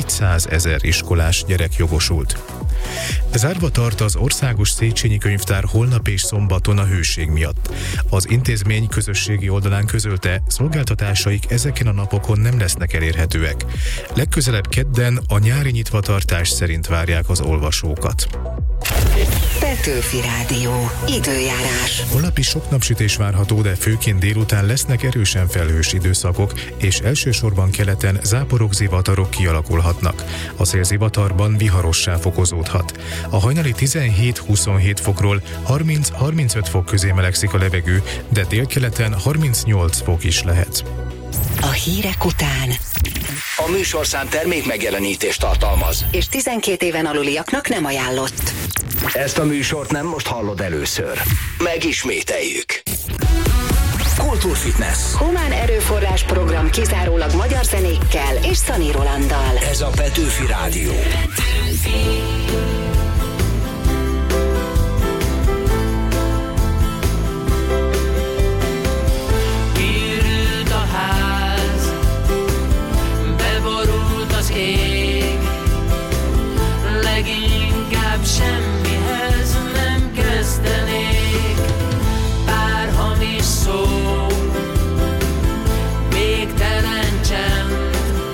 400 000 iskolás gyerek jogosult. Zárva tart az Országos Széchenyi Könyvtár holnap és szombaton a hőség miatt. Az intézmény közösségi oldalán közölte, szolgáltatásaik ezeken a napokon nem lesznek elérhetőek. Legközelebb kedden a nyári nyitvatartás szerint várják az olvasókat. Petőfi Rádió. Időjárás. Holnap is sok napsütés várható, de főként délután lesznek erősen felhős időszakok, és elsősorban keleten záporok, zivatarok kialakulhatnak. A szélzivatarban viharossá fokozódhat. A hajnali 17-27 fokról 30-35 fok közé melegszik a levegő, de délkeleten 38 fok is lehet. A hírek után A műsorszám termék megjelenítést tartalmaz, és 12 éven aluliaknak nem ajánlott. Ezt a műsort nem most hallod először. Megismételjük. Kultúrfitness. Humán erőforrás program kizárólag magyar zenékkel és Szani Rolanddal. Ez a Petőfi Rádió. Kiürült a ház, beborult az ég, leginkább semmihez nem kezdenék. Pár hamis szó, végtelen csend,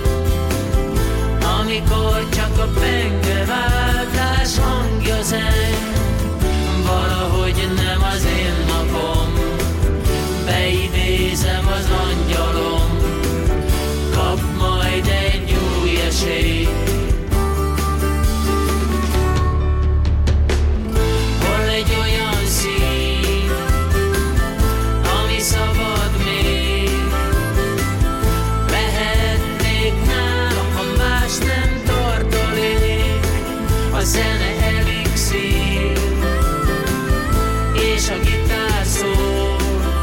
amikor csak a pengeváltás hangja zeng. Valahogy nem az én napom, beidézem az angyalom, kap majd egy új esélyt. Hol egy olyan szív, ami szabad még, lehetnék nála, ha más nem tartalék. A zene elixír, és a gitár szól,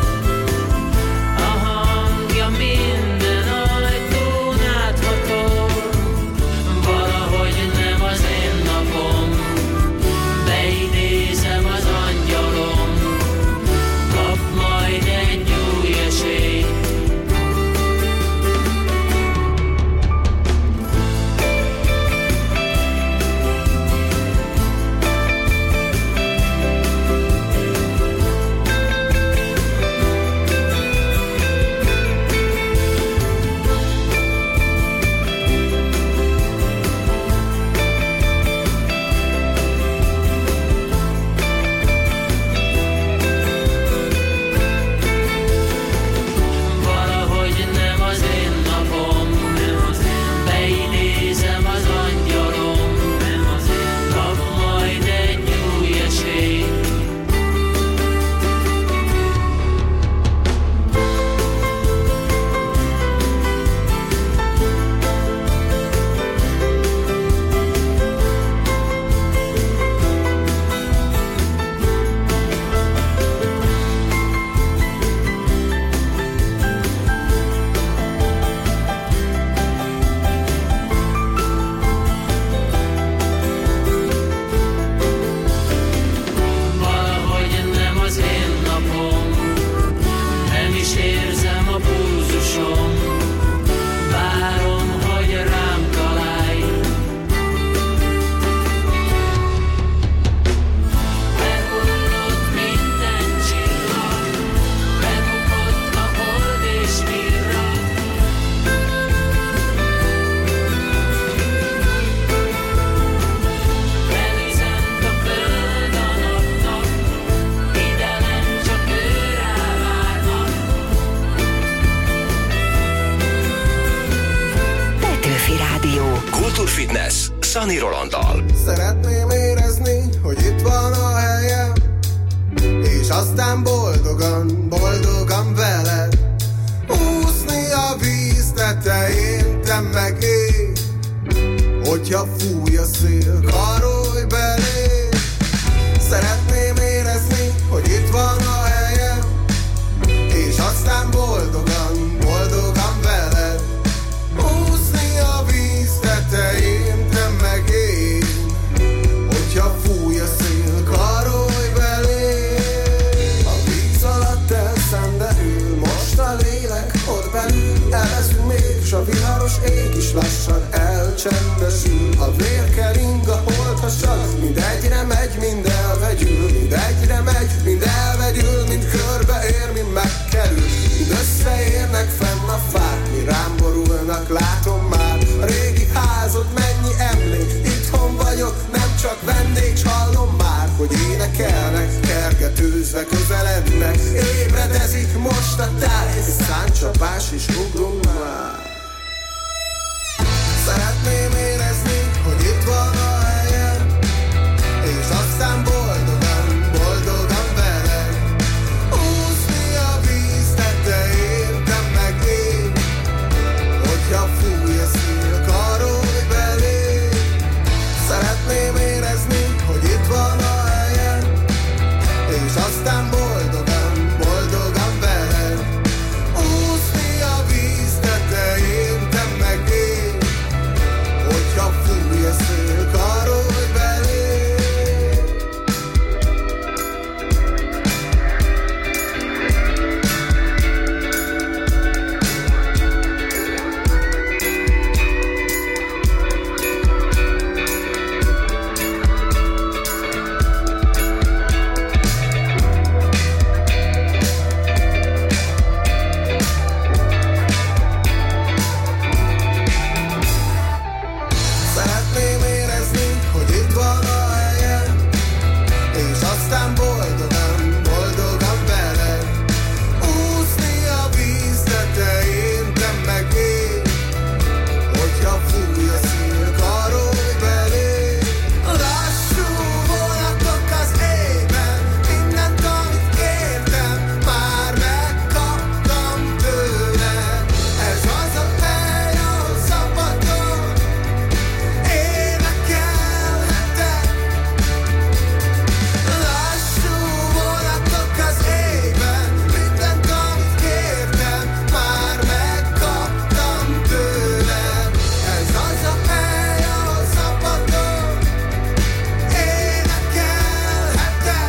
a hangja minden ajtón áthatol. Valahogy nem az én napom, beidézem az angyalom, kap majd egy új esélyt. Valahogy nem az én napom, beidézem az angyalom, kap majd egy új esélyt. Valahogy nem az én napom, nem is érzem a pulzusom, várom, hogy rám találj. Behullott minden csillag, bebukott a hold és virrat. Felüzent a föld a napnak, ide nem csak őrá várnak. Petőfi Rádió. Kultúrfitness Szani Rolanddal. Szeretném érezni, hogy itt van a helyem, és aztán boldogan veled úszni a víz tetején, te meg én. Hogyha fúj a szél, karolj belé. Szeretném érezni, hogy itt van a helyem, és aztán boldogan veled úszni a víz tetején, te meg én. Hogyha fúj a szél, karolj belé. A víz alatt elszenderül most a lélek, ott belül elveszünk még, s a viharos ég is lassan elcsendeül. csendesül, a vér kering a holdhasad, mind egyre megy, mind elvegyül, mind egyre megy, mind elvegyül, mind körbeér, mind megkerül, mind összeérnek fenn a fák, mi rám borulnak, látom már a régi házat, mennyi emlék, itthon vagyok, nem csak vendég, s hallom már, hogy énekelnek, kergetőzve közelednek, ébredezik most a táj, száncsapás is ugrunk már. Szeretném érezni, hogy itt van a helyem, és aztán boldogan, boldogan veled úszni a víz tetején, te meg én, hogyha fúj a szél, karolj belém. Szeretném érezni, hogy itt van a helyem, és aztán boldogan, boldogan veled úszni a víz tetején, te meg én, hogyha fúj a szél, karolj belém. Szeretném érezni, hogy itt van a helyem, és aztán boldogan, boldogan veled úszni a víz tetején, te meg én, hogyha fúj a szél, karolj belém. Lassú vonatok az égben, mindent, amit kértem, már megkaptam tőled. Ez az a hely, ahol szabadon énekelhetek. Lassú vonatok az égben, mindent, amit kértem, már megkaptam tőled. Ez az a hely, ahol szabadon énekelhetek.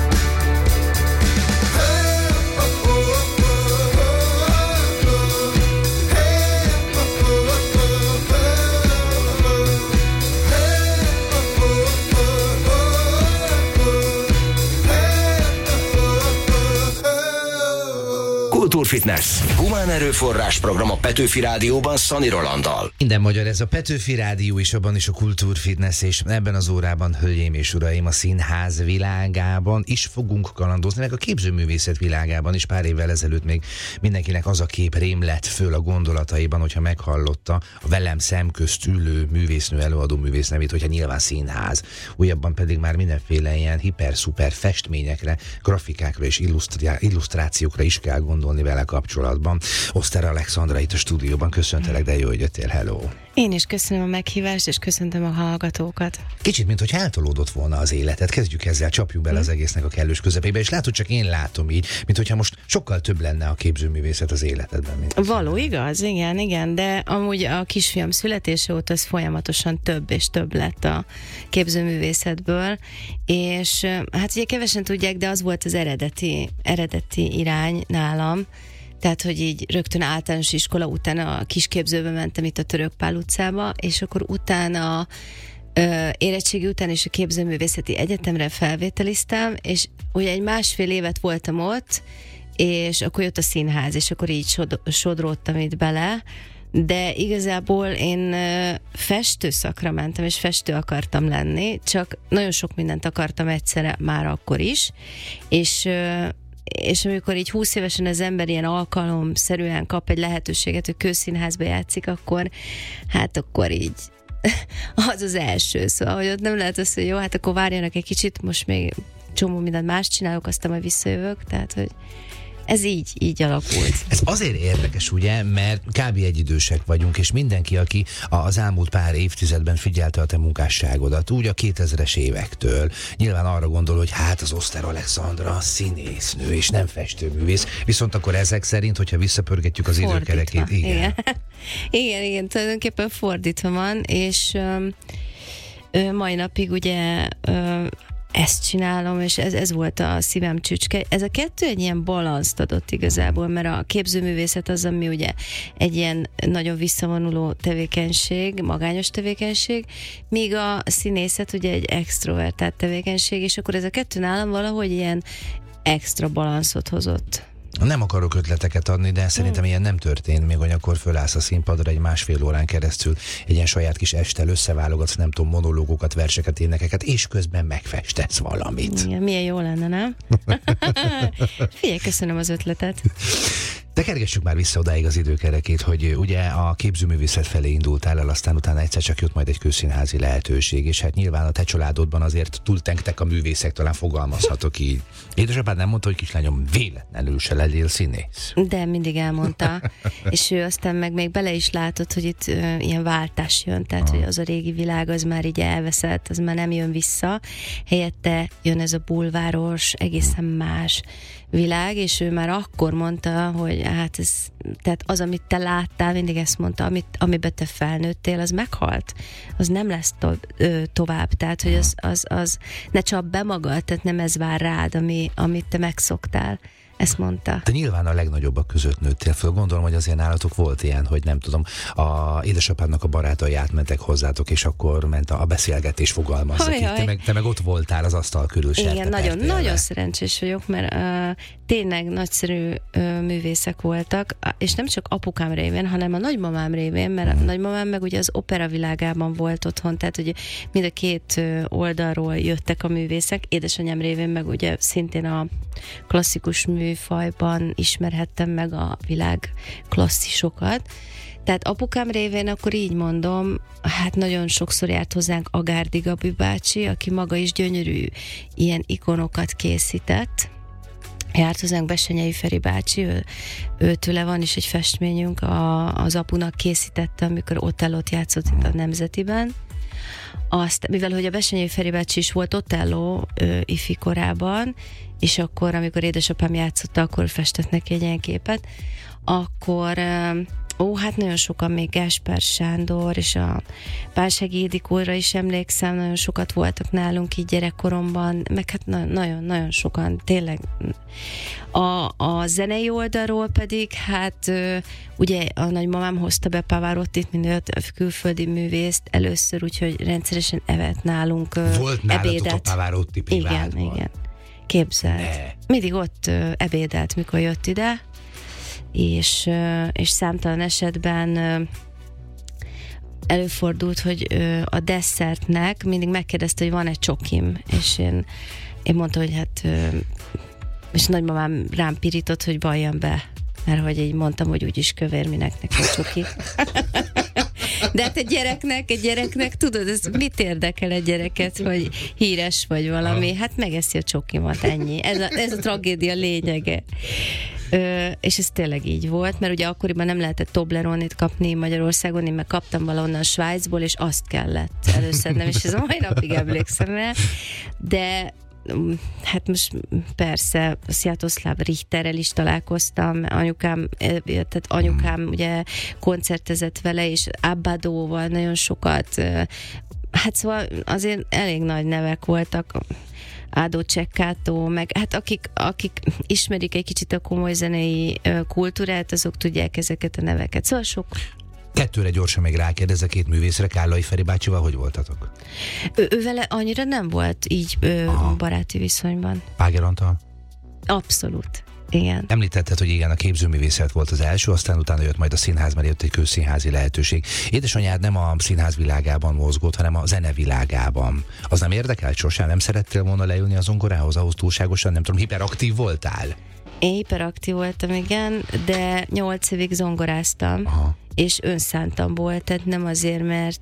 Kultúrfitness. Humán erőforrás program a Petőfi Rádióban Szani Rolanddal. Minden magyar, ez a Petőfi Rádió is, abban is a Kultúrfitness, és ebben az órában, hölgyeim és uraim, a színház világában is fogunk kalandozni, meg a képzőművészet világában is. Pár évvel ezelőtt még mindenkinek az a kép rémlett föl a gondolataiban, hogyha meghallotta a velem szemközt ülő művésznő, előadó művész nevét, hogyha nyilván színház. Újabban pedig már mindenféle ilyen hiper-szuper festményekre, grafikákra és illusztrációkra is kell gondolni vele kapcsolatban. Oszter Alexandra itt a stúdióban, köszöntelek, de jó, hogy jöttél, hello! Én is köszönöm a meghívást, és köszöntöm a hallgatókat. Kicsit, mintha eltolódott volna az életet. Kezdjük ezzel, csapjuk bele az egésznek a kellős közepébe, és látod, csak én látom így, mintha most sokkal több lenne a képzőművészet az életedben. Mint Való, igaz? Igen, de amúgy a kisfiam születése óta ez folyamatosan több és több lett a képzőművészetből, és hát ugye kevesen tudják, de az volt az eredeti irány nálam. Tehát, hogy így rögtön általános iskola után a kisképzőbe mentem itt a Török Pál utcába, és akkor utána érettségi után is a képzőművészeti egyetemre felvételiztem, és ugye egy másfél évet voltam ott, és akkor jött a színház, és akkor így sodródtam itt bele, de igazából én festőszakra mentem, és festő akartam lenni, csak nagyon sok mindent akartam egyszerre már akkor is, és amikor így 20 évesen az ember ilyen alkalomszerűen kap egy lehetőséget, hogy közszínházba játszik, akkor így az az első. Szóval, hogy ott nem lehet az, hogy jó, hát akkor várjanak egy kicsit, most még csomó mindent más csinálok, aztán majd visszajövök, tehát, hogy ez így alakult. Ez azért érdekes, ugye, mert kb. Egyidősek vagyunk, és mindenki, aki az elmúlt pár évtizedben figyelte a te munkásságodat, úgy a 2000-es évektől, nyilván arra gondol, hogy hát az Oszter Alexandra színésznő, és nem festőművész, viszont akkor ezek szerint, hogyha visszapörgetjük az időkerekét, igen, tulajdonképpen fordítva van, és mai napig ugye ezt csinálom, és ez volt a szívem csücske. Ez a kettő egy ilyen balanszt adott igazából, mert a képzőművészet az, ami ugye egy ilyen nagyon visszavonuló tevékenység, magányos tevékenység, míg a színészet ugye egy extrovertált tevékenység, és akkor ez a kettő nálam valahogy ilyen extra balanszot hozott. Nem akarok ötleteket adni, de szerintem ilyen nem történt, még olyankor fölállsz a színpadra egy 1,5 órán keresztül, egy ilyen saját kis estel összeválogatsz, nem tudom, monológokat, verseket, énekeket, és közben megfestesz valamit. Igen, milyen jó lenne, nem? Figyelj, köszönöm az ötletet. Tekergessük már vissza odáig az időkerekét, hogy ugye a képzőművészet felé indultál el, aztán utána egyszer csak jött majd egy közszínházi lehetőség, és hát nyilván a te családodban azért túltengtek a művészek, talán fogalmazhatok így. Édesapád nem mondta, hogy kislányom, véletlenül se legyél színész. De mindig elmondta, és ő aztán meg még bele is látott, hogy itt ilyen váltás jön, tehát hogy az a régi világ az már így elveszett, az már nem jön vissza, helyette jön ez a bulváros, egészen más világ, és ő már akkor mondta, hogy hát ez, tehát az, amit te láttál, mindig ezt mondta, amiben te felnőttél, az meghalt. Az nem lesz tovább, tehát hogy az ne csap be magad, tehát nem ez vár rád, amit te megszoktál. Ezt mondta. Te nyilván a legnagyobbak között nőttél föl. Gondolom, hogy azért nálatok volt ilyen, hogy nem tudom, a édesapádnak a barátai átmentek hozzátok, és akkor ment a beszélgetés, fogalmazzak így. Te meg ott voltál az asztal körül. Igen, nagyon szerencsés vagyok, mert tényleg nagyszerű művészek voltak, és nem csak apukám révén, hanem a nagymamám révén, mert a nagymamám meg ugye az opera világában volt otthon, tehát ugye mind a két oldalról jöttek a művészek, édesanyám révén meg ugye szintén a klasszikus műfajban ismerhettem meg a világ klasszisokat. Tehát apukám révén akkor így mondom, hát nagyon sokszor járt hozzánk Agárdi Gabi bácsi, aki maga is gyönyörű ilyen ikonokat készített. Járt hozzánk Bessenyei Feri bácsi, őtőle van is egy festményünk, az apunak készítette, amikor Otellót játszott itt a Nemzetiben. Mivel hogy a Bessenyei Feri bácsi is volt Otello ifi korában, és akkor, amikor édesapám játszotta, akkor festett neki egy ilyen képet, akkor hát nagyon sokan, még Gásper Sándor, és a Pálsági Ildikóra is emlékszem, nagyon sokat voltak nálunk így gyerekkoromban, meg hát nagyon sokan, tényleg. A zenei oldalról pedig, hát ugye a nagymamám hozta be Pavarottit, mint külföldi művészt először, úgyhogy rendszeresen evett nálunk volt nálatok a Pavarotti privátban? Igen. Képzeld. Mindig ott ebédelt, mikor jött ide, és számtalan esetben előfordult, hogy a desszertnek mindig megkérdezte, hogy van-e csokim, és én mondtam, hogy hát, és nagymamám rám pirított, hogy valljam be, mert hogy így mondtam, hogy úgyis kövér, minek neki a csoki. De hát egy gyereknek tudod, ez mit érdekel egy gyereket, hogy híres vagy valami, hát megeszi a csokimat, ennyi. Ez a tragédia lényege. És ez tényleg így volt, mert ugye akkoriban nem lehetett Tobleronét kapni Magyarországon, én meg kaptam valahonnan Svájcból, és azt kellett előszednem, és ez a mai napig emlékszem rá. De hát most persze Sziatoszláv Richterrel is találkoztam, anyukám ugye koncertezett vele, és Abbadóval nagyon sokat, hát szóval azért elég nagy nevek voltak, Ádó Csekkátó, meg hát akik ismerik egy kicsit a komoly zenei kultúrát, azok tudják ezeket a neveket. Szóval sok. Kettőre gyorsan még rákérdezek, két művészre, Kállai Feri bácsival hogy voltatok? Ő vele annyira nem volt így baráti viszonyban. Páger Antal? Abszolút. Igen. Említetted, hogy igen, a képzőművészet volt az első, aztán utána jött majd a színház, mert jött egy közszínházi lehetőség. Édesanyád nem a színház világában mozgott, hanem a zene világában. Az nem érdekelt sosem? Nem szerettél volna leülni a zongorához, ahhoz túlságosan, nem tudom, hiperaktív voltál? Én hiperaktív voltam, igen, de 8 évig zongoráztam. Aha. És önszántam volt, tehát nem azért,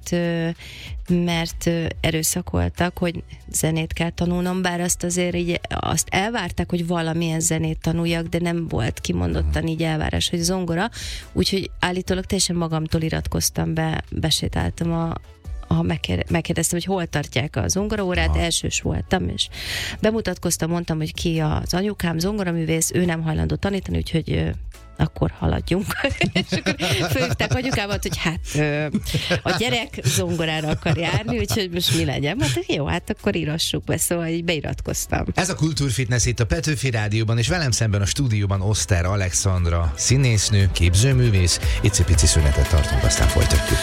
mert erőszakoltak, hogy zenét kell tanulnom, bár azt azért így, azt elvárták, hogy valamilyen zenét tanuljak, de nem volt kimondottan így elvárás, hogy zongora, úgyhogy állítólag teljesen magamtól iratkoztam be, besétáltam megkérdeztem, hogy hol tartják a zongoraórát, elsős voltam, és bemutatkoztam, mondtam, hogy ki az anyukám, zongoraművész, ő nem hajlandó tanítani, úgyhogy akkor haladjunk. És akkor fölhívták anyukámat, hogy hát a gyerek zongorára akar járni, úgyhogy most mi legyen? Mondta, jó, hát akkor írassuk be, szóval így beiratkoztam. Ez a Kultúrfitness itt a Petőfi Rádióban, és velem szemben a stúdióban Oszter Alexandra, színésznő, képzőművész. Icipici szünetet tartunk, aztán folytatjuk.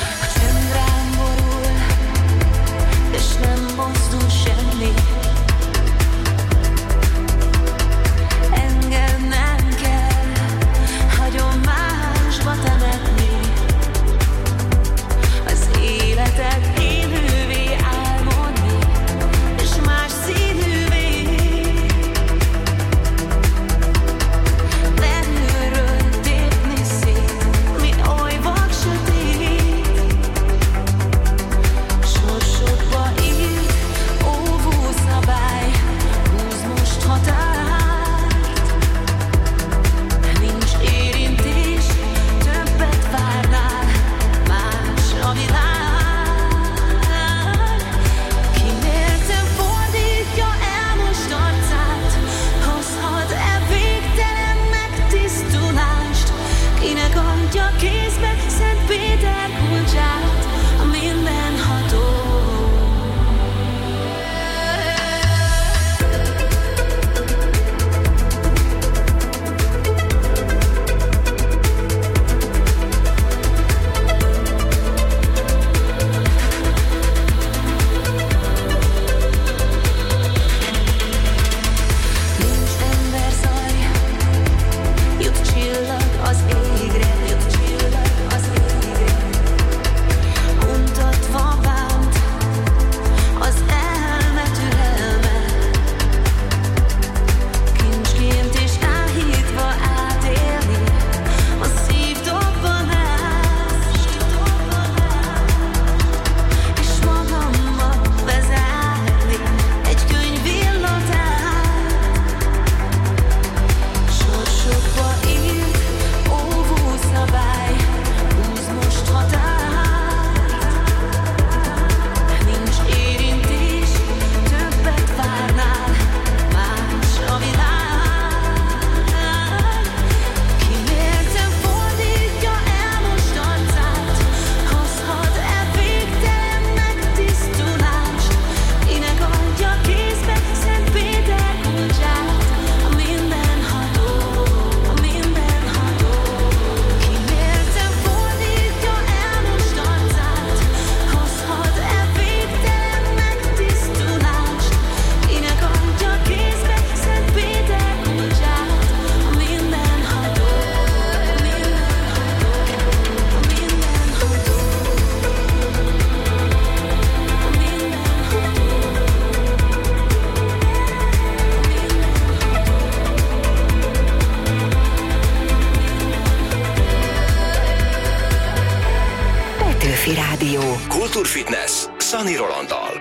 Kultúrfitness Szani Rolanddal.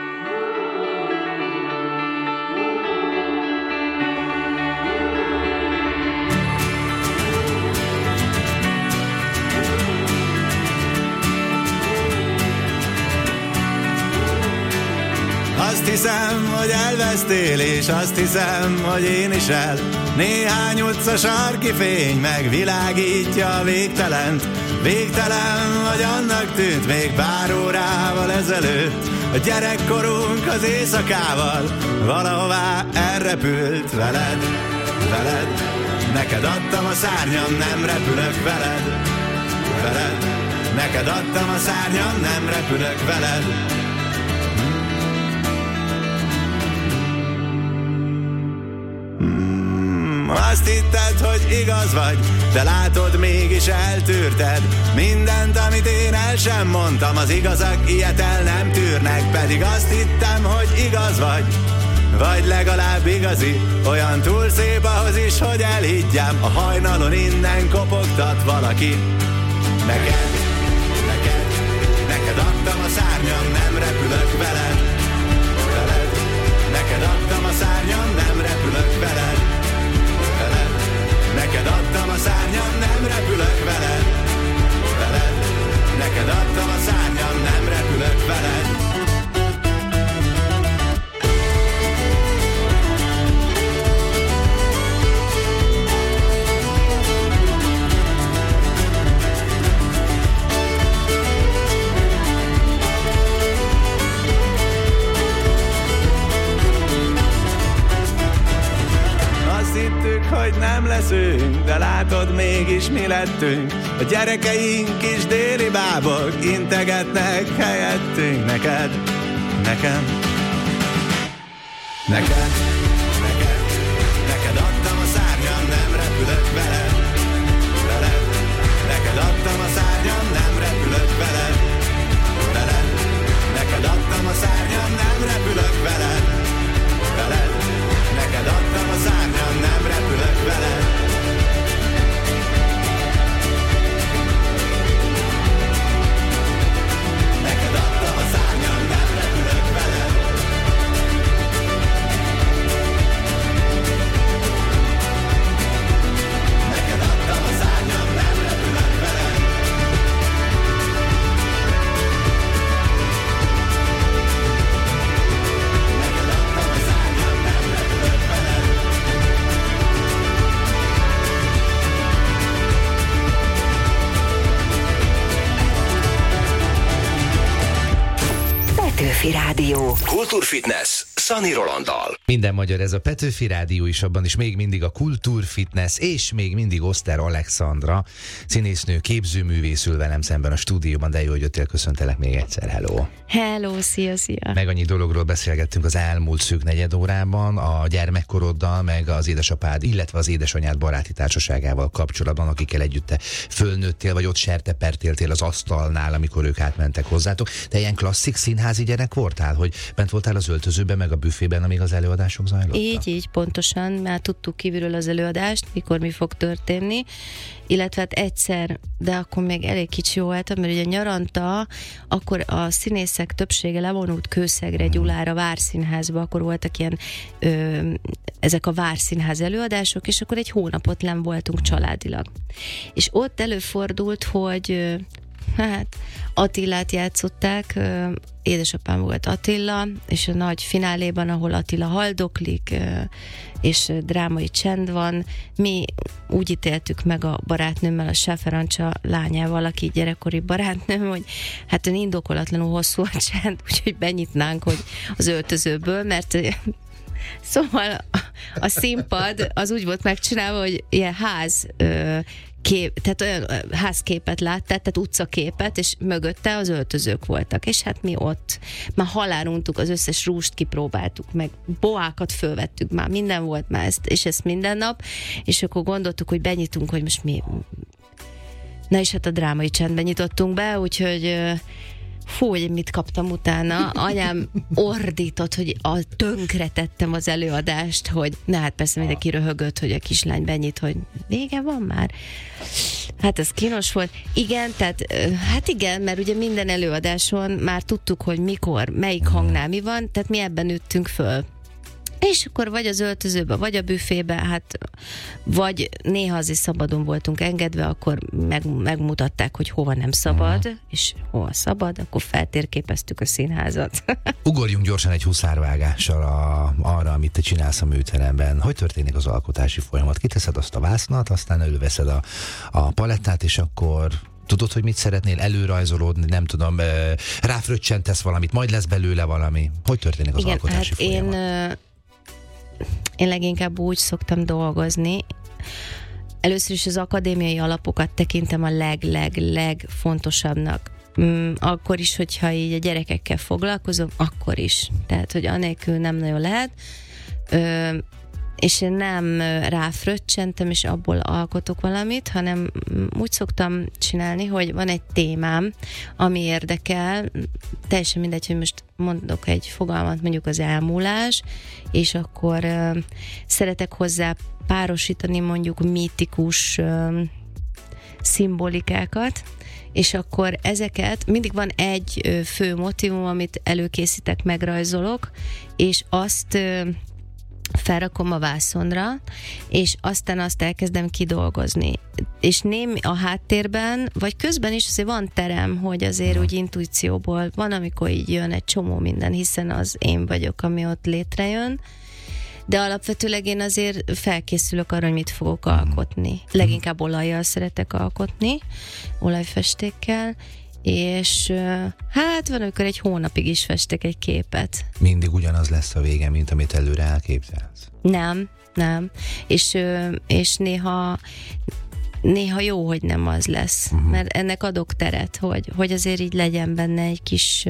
Azt hiszem, hogy elvesztél, és azt hiszem, hogy én is el. Néhány utca sarki fény megvilágítja a végtelent. Végtelen vagy annak tűnt még pár órával ezelőtt. A gyerekkorunk az éjszakával valahová elrepült veled, veled. Neked adtam a szárnyam, nem repülök veled, veled. Neked adtam a szárnyam, nem repülök veled. Azt hitted, hogy igaz vagy, de látod, mégis eltűrted mindent, amit én el sem mondtam. Az igazak ilyet el nem tűrnek, pedig azt hittem, hogy igaz vagy legalább igazi. Olyan túl szép ahhoz is, hogy elhiggyem. A hajnalon innen kopogtat valaki. Neked adtam a szárnyam, nem repülök veled, veled. Neked adtam a szárnyam, nem repülök veled. Neked adtam a szárnyam, nem repülök veled, veled. Neked adtam a szárnyam, nem repülök veled. leszünk, de látod, mégis mi lettünk. A gyerekeink is déli bábok, integetnek helyettünk. Neked, nekem, neked, neked, neked adtam a szárnyam, nem repülök veled, veled. Neked adtam a szárnyam, nem repülök veled, veled. Neked adtam a szárnyam, nem repülök veled, veled. Neked adtam a szárnyam, nem repülök veled. Neked adtam a szárnyam, nem repülök veled. Neked adtam a szárnyam, nem repülök veled. Neked adtam a szárnyam, nem repülök veled. Petőfi Rádió. Kultúrfitness Szani Rolanddal. Minden magyar, ez a Petőfi Rádió is, abban is még mindig a Kultúrfitness, és még mindig Oszter Alexandra, színésznő, képzőművész ül velem szemben a stúdióban, de jó, hogy jöttél, köszöntelek még egyszer, hello. Hello, szia. Meg annyi dologról beszélgettünk az elmúlt szűk negyed órában, a gyermekkoroddal, meg az édesapád, illetve az édesanyád baráti társaságával kapcsolatban, akikkel együtt te fölnőttél, vagy ott sertepertéltél az asztalnál, amikor ők átmentek hozzátok. Te ilyen klasszik színházi gyerek voltál, hogy bent voltál az öltözőben, meg a büfében, amíg az előadások zajlottak? Így, pontosan, már tudtuk kívülről az előadást, mikor mi fog történni, illetve hát egyszer, de akkor még elég kicsi voltam, mert ugye nyaranta, akkor a színészek többsége levonult Kőszegre, Gyulára, Várszínházba, akkor voltak ilyen ezek a Várszínház előadások, és akkor egy hónapot lenn voltunk családilag. És ott előfordult, hogy hát Attilát játszották, édesapám volt Attila, és a nagy fináléban, ahol Attila haldoklik, és drámai csend van, mi úgy ítéltük meg a barátnőmmel, a Sáferancsa lányával, aki gyerekkori barátnőm, hogy hát indokolatlanul hosszú a csend, úgyhogy benyitnánk, hogy az öltözőből, mert szóval a színpad az úgy volt megcsinálva, hogy ilyen tehát olyan házképet láttál, tehát utcaképet, és mögötte az öltözők voltak. És hát mi ott már haláluntuk, az összes rúst kipróbáltuk, meg boákat fölvettük már, minden volt már és ezt minden nap, és akkor gondoltuk, hogy benyitunk, hogy most mi... Na és hát a drámai csendben nyitottunk be, úgyhogy... Fú, hogy mit kaptam utána. Anyám ordított, hogy tönkre tettem az előadást, hogy na hát persze mindenki röhögött, hogy a kislány benyit, hogy vége van már. Hát ez kínos volt. Igen, tehát hát igen, mert ugye minden előadáson már tudtuk, hogy mikor, melyik hangnál mi van, tehát mi ebben nőttünk föl. És akkor vagy az öltözőbe, vagy a büfébe, hát vagy néha azért szabadon voltunk engedve, akkor megmutatták, hogy hova nem szabad, és hova szabad, akkor feltérképeztük a színházat. Ugorjunk gyorsan egy huszárvágással arra, amit te csinálsz a műteremben. Hogy történik az alkotási folyamat? Kiteszed azt a vásznat, aztán előveszed a palettát, és akkor... Tudod, hogy mit szeretnél, előrajzolódni, nem tudom, ráfröccsentesz valamit, majd lesz belőle valami. Hogy történik az alkotási folyamat? Én leginkább úgy szoktam dolgozni. Először is az akadémiai alapokat tekintem a legfontosabbnak. Akkor is, hogyha így a gyerekekkel foglalkozom, akkor is. Tehát, hogy anélkül nem nagyon lehet. És én nem ráfröccsentem, és abból alkotok valamit, hanem úgy szoktam csinálni, hogy van egy témám, ami érdekel, teljesen mindegy, hogy most mondok egy fogalmat, mondjuk az elmúlás, és akkor szeretek hozzá párosítani mondjuk mítikus szimbolikákat, és akkor ezeket, mindig van egy fő motívum, amit előkészítek, megrajzolok, és azt felrakom a vászonra, és aztán azt elkezdem kidolgozni. És némi a háttérben, vagy közben is azért van terem, hogy azért úgy intuícióból van, amikor így jön egy csomó minden, hiszen az én vagyok, ami ott létrejön, de alapvetőleg én azért felkészülök arra, hogy mit fogok alkotni. Leginkább olajjal szeretek alkotni, olajfestékkel, és hát van, amikor egy hónapig is festek egy képet. Mindig ugyanaz lesz a vége, mint amit előre elképzelsz? Nem. És néha jó, hogy nem az lesz, mert ennek adok teret, hogy azért így legyen benne egy kis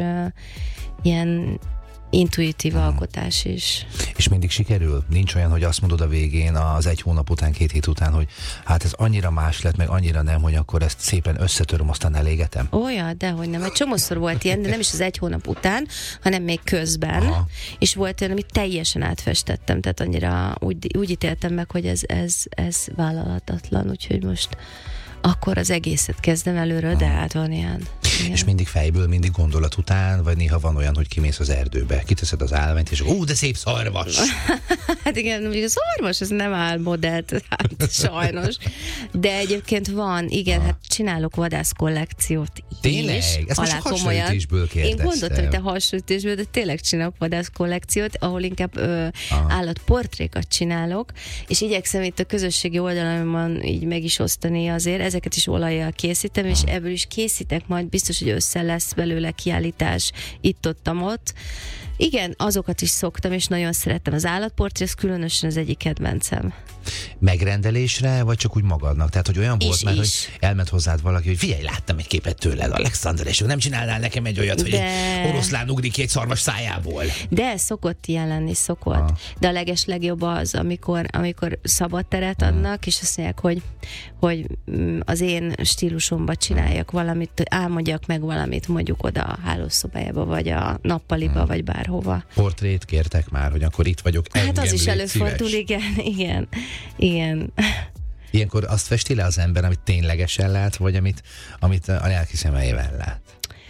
ilyen intuitív alkotás is. És mindig sikerül? Nincs olyan, hogy azt mondod a végén, az 1 hónap után, 2 hét után, hogy hát ez annyira más lett, meg annyira nem, hogy akkor ezt szépen összetöröm, aztán elégetem? Olyan, dehogy nem. Egy csomószor volt ilyen, de nem is az 1 hónap után, hanem még közben. Aha. És volt olyan, amit teljesen átfestettem, tehát annyira úgy ítéltem meg, hogy ez vállalhatatlan, úgyhogy most akkor az egészet kezdem előről, de hát van ilyen. És mindig fejből, mindig gondolat után, vagy néha van olyan, hogy kimész az erdőbe, kiteszed az állványt, és de szép szarvas! Hát igen, a szarvas, ez nem álmodell, hát sajnos. De egyébként van, igen, hát csinálok vadászkollekciót is. Tényleg? Ezt most hasonlítésből kérdeztem. Én gondoltam, hogy te hasonlítésből, de tényleg csinálok vadászkollekciót, ahol inkább állatportrékat csinálok, és igyekszem itt a közösségi oldalamon így meg is osztani azért, ezeket is olajjal készítem, és ebből is készítek majd, biztos, hogy össze lesz belőle kiállítás itt-ott. Igen, azokat is szoktam, és nagyon szeretem. Az állatportré, ez különösen az egyik kedvencem. Megrendelésre, vagy csak úgy magadnak? Tehát, hogy olyan volt már, hogy elment hozzád valaki, hogy figyelj, láttam egy képet tőled, Alexandra, és nem csinálnál nekem egy olyat, hogy egy oroszlán ugrik ki egy szarvas szájából? De szokott ilyen lenni, De a legeslegjobb az, amikor szabad teret adnak, és azt mondják, hogy az én stílusomba csináljak valamit, álmodjak meg valamit, mondjuk oda a hálószobájába, vagy a nappaliba, vagy bárhova. Portrét kértek már, hogy akkor itt vagyok, engem, hát az is légy előfordul, szíves. Igen. Ilyenkor azt festi le az ember, amit ténylegesen lát, vagy amit a lelki szemeivel lát?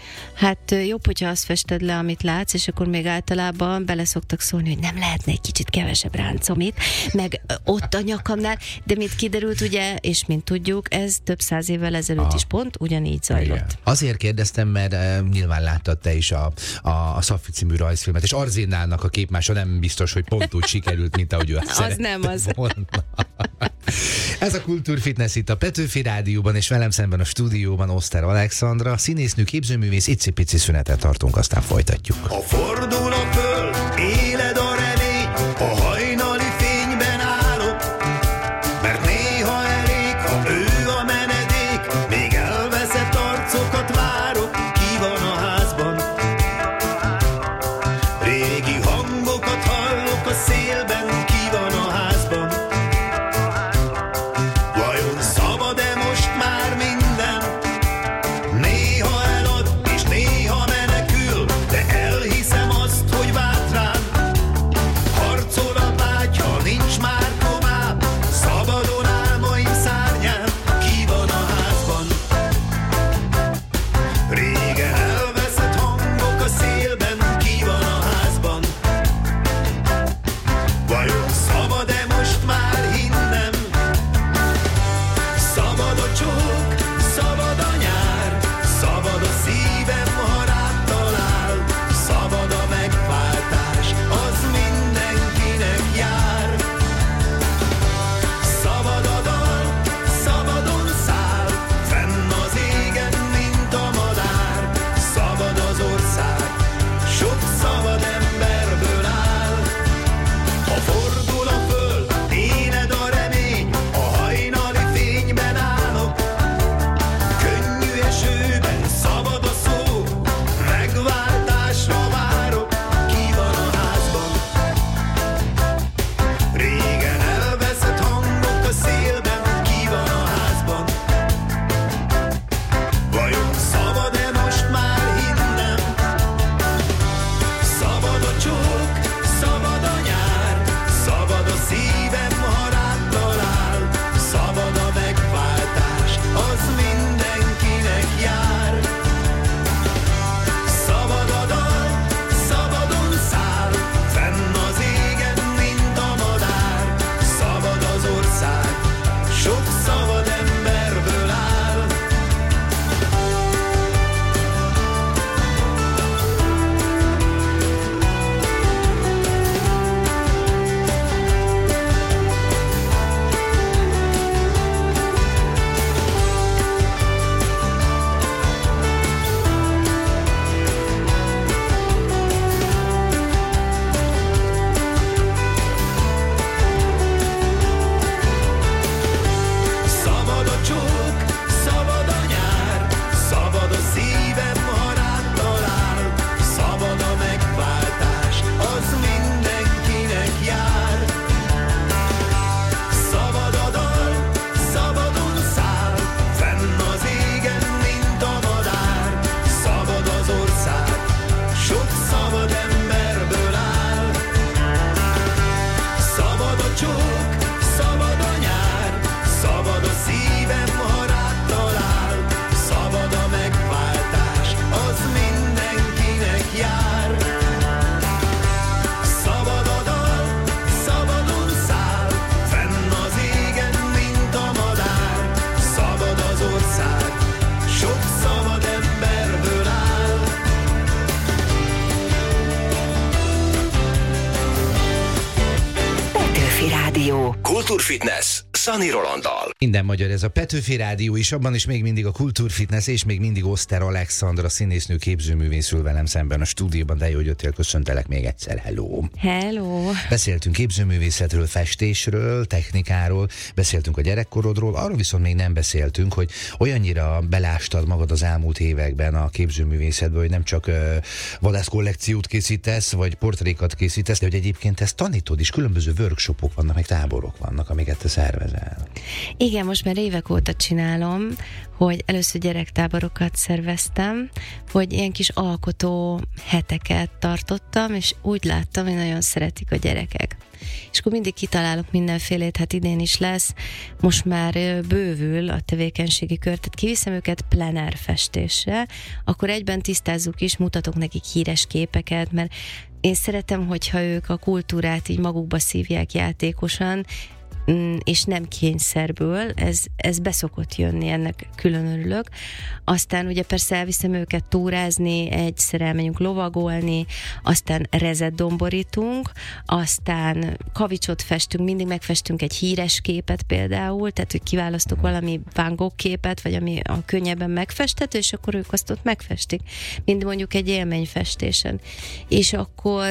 Hát jobb, hogyha azt fested le, amit látsz, és akkor még általában bele szoktak szólni, hogy nem lehetne egy kicsit kevesebb ráncomit, meg ott a nyakamnál, de mint kiderült, ugye, és mint tudjuk, ez több 100 évvel ezelőtt is pont ugyanígy zajlott. Igen. Azért kérdeztem, mert nyilván láttad te is a Szaffi című rajzfilmet, és Arzinnának a képmása nem biztos, hogy pont úgy sikerült, mint ahogy ő az nem az. Ez a Kultúrfitness itt a Petőfi Rádióban, és velem szemben a stúdióban Oszter Alexandra, színésznő, képzőművész, icipici szünetet tartunk, aztán folytatjuk. A fordul a föld, éled a remény, a hajnali fényben állok, mert néha elég, ha ő a menedék, még elveszett arcokat várok, ki van a házban. Régi hangokat hallok a szélben, ki van a házban. Vajon szabad-e most már minden? Néha elad, és néha menekül, de elhiszem azt, hogy várt rám. Kultúrfitness Szani Rolanddal. Minden magyar, ez a Petőfi Rádió is, abban is még mindig a Kultúrfitness, és még mindig Oszter Alexandra, színésznő, képzőművész ül velem szemben a stúdióban, de jó, hogy jöttél, köszöntelek még egyszer, hello! Hello! Beszéltünk képzőművészetről, festésről, technikáról, beszéltünk a gyerekkorodról, arról viszont még nem beszéltünk, hogy olyannyira belástad magad az elmúlt években a képzőművészetből, hogy nem csak vadászkollekciót készítesz, vagy portrékat készítesz, de hogy egyébként ezt tanítod is, különböző workshopok vannak, meg táborok vannak, amiket te szervezel. Igen, most már évek óta csinálom, hogy először gyerektáborokat szerveztem, hogy ilyen kis alkotó heteket tartottam, és úgy láttam, hogy nagyon szeretik a gyerekek. És akkor mindig kitalálok mindenfélét, hát idén is lesz, most már bővül a tevékenységi kör, tehát kiviszem őket plenár festésre, akkor egyben tisztázzuk is, mutatok nekik híres képeket, mert én szeretem, hogyha ők a kultúrát így magukba szívják játékosan, és nem kényszerből, ez beszokott jönni, ennek külön örülök. Aztán ugye persze elviszem őket túrázni, egyszer elmegyünk lovagolni, aztán rezet domborítunk, aztán kavicsot festünk, mindig megfestünk egy híres képet például, tehát hogy kiválasztok valami Van Gogh képet, vagy ami a könnyebben megfesthető, és akkor ők azt ott megfestik, mint mondjuk egy élményfestésen. És akkor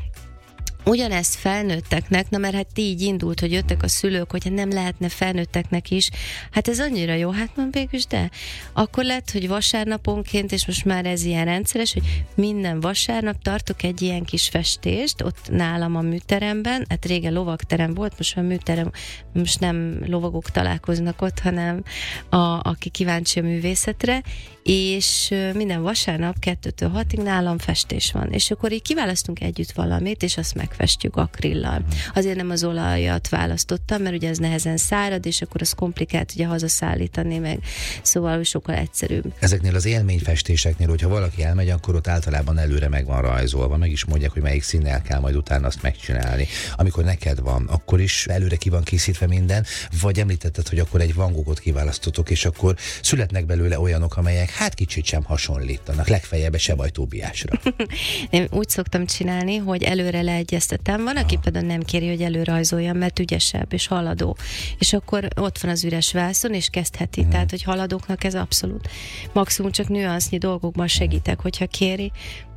ugyanezt felnőtteknek, na mert hát így indult, hogy jöttek a szülők, hogy nem lehetne felnőtteknek is, hát ez annyira jó, hát van végülis, de akkor lett, hogy vasárnaponként, és most már ez ilyen rendszeres, hogy minden vasárnap tartok egy ilyen kis festést, ott nálam a műteremben, hát régen lovagterem volt, most a műterem, most nem lovagok találkoznak ott, hanem aki kíváncsi a művészetre, és minden vasárnap 2-től 6-ig nálam festés van. És akkor így kiválasztunk együtt valamit, és azt megfestjük akrillal. Azért nem az olajat választottam, mert ugye ez nehezen szárad, és akkor az komplikált ugye hazaszállítani meg. Szóval sokkal egyszerűbb. Ezeknél az élményfestéseknél, hogyha valaki elmegy, akkor ott általában előre meg van rajzolva, meg is mondják, hogy melyik színnel kell majd utána azt megcsinálni. Amikor neked van, akkor is előre ki van készítve minden, vagy említetted, hogy akkor egy Van Goghot kiválasztotok, és akkor születnek belőle olyanok, amelyek hát kicsit sem hasonlítanak, legfeljebb Sebaj Tóbiásra. Én úgy szoktam csinálni, hogy előre leegyeztetem. Van, aki például nem kéri, hogy előrajzoljam, mert ügyesebb és haladó. És akkor ott van az üres vászon, és kezdheti. Tehát, hogy haladóknak ez abszolút. Maximum csak nüansznyi dolgokban segítek, hogyha kéri.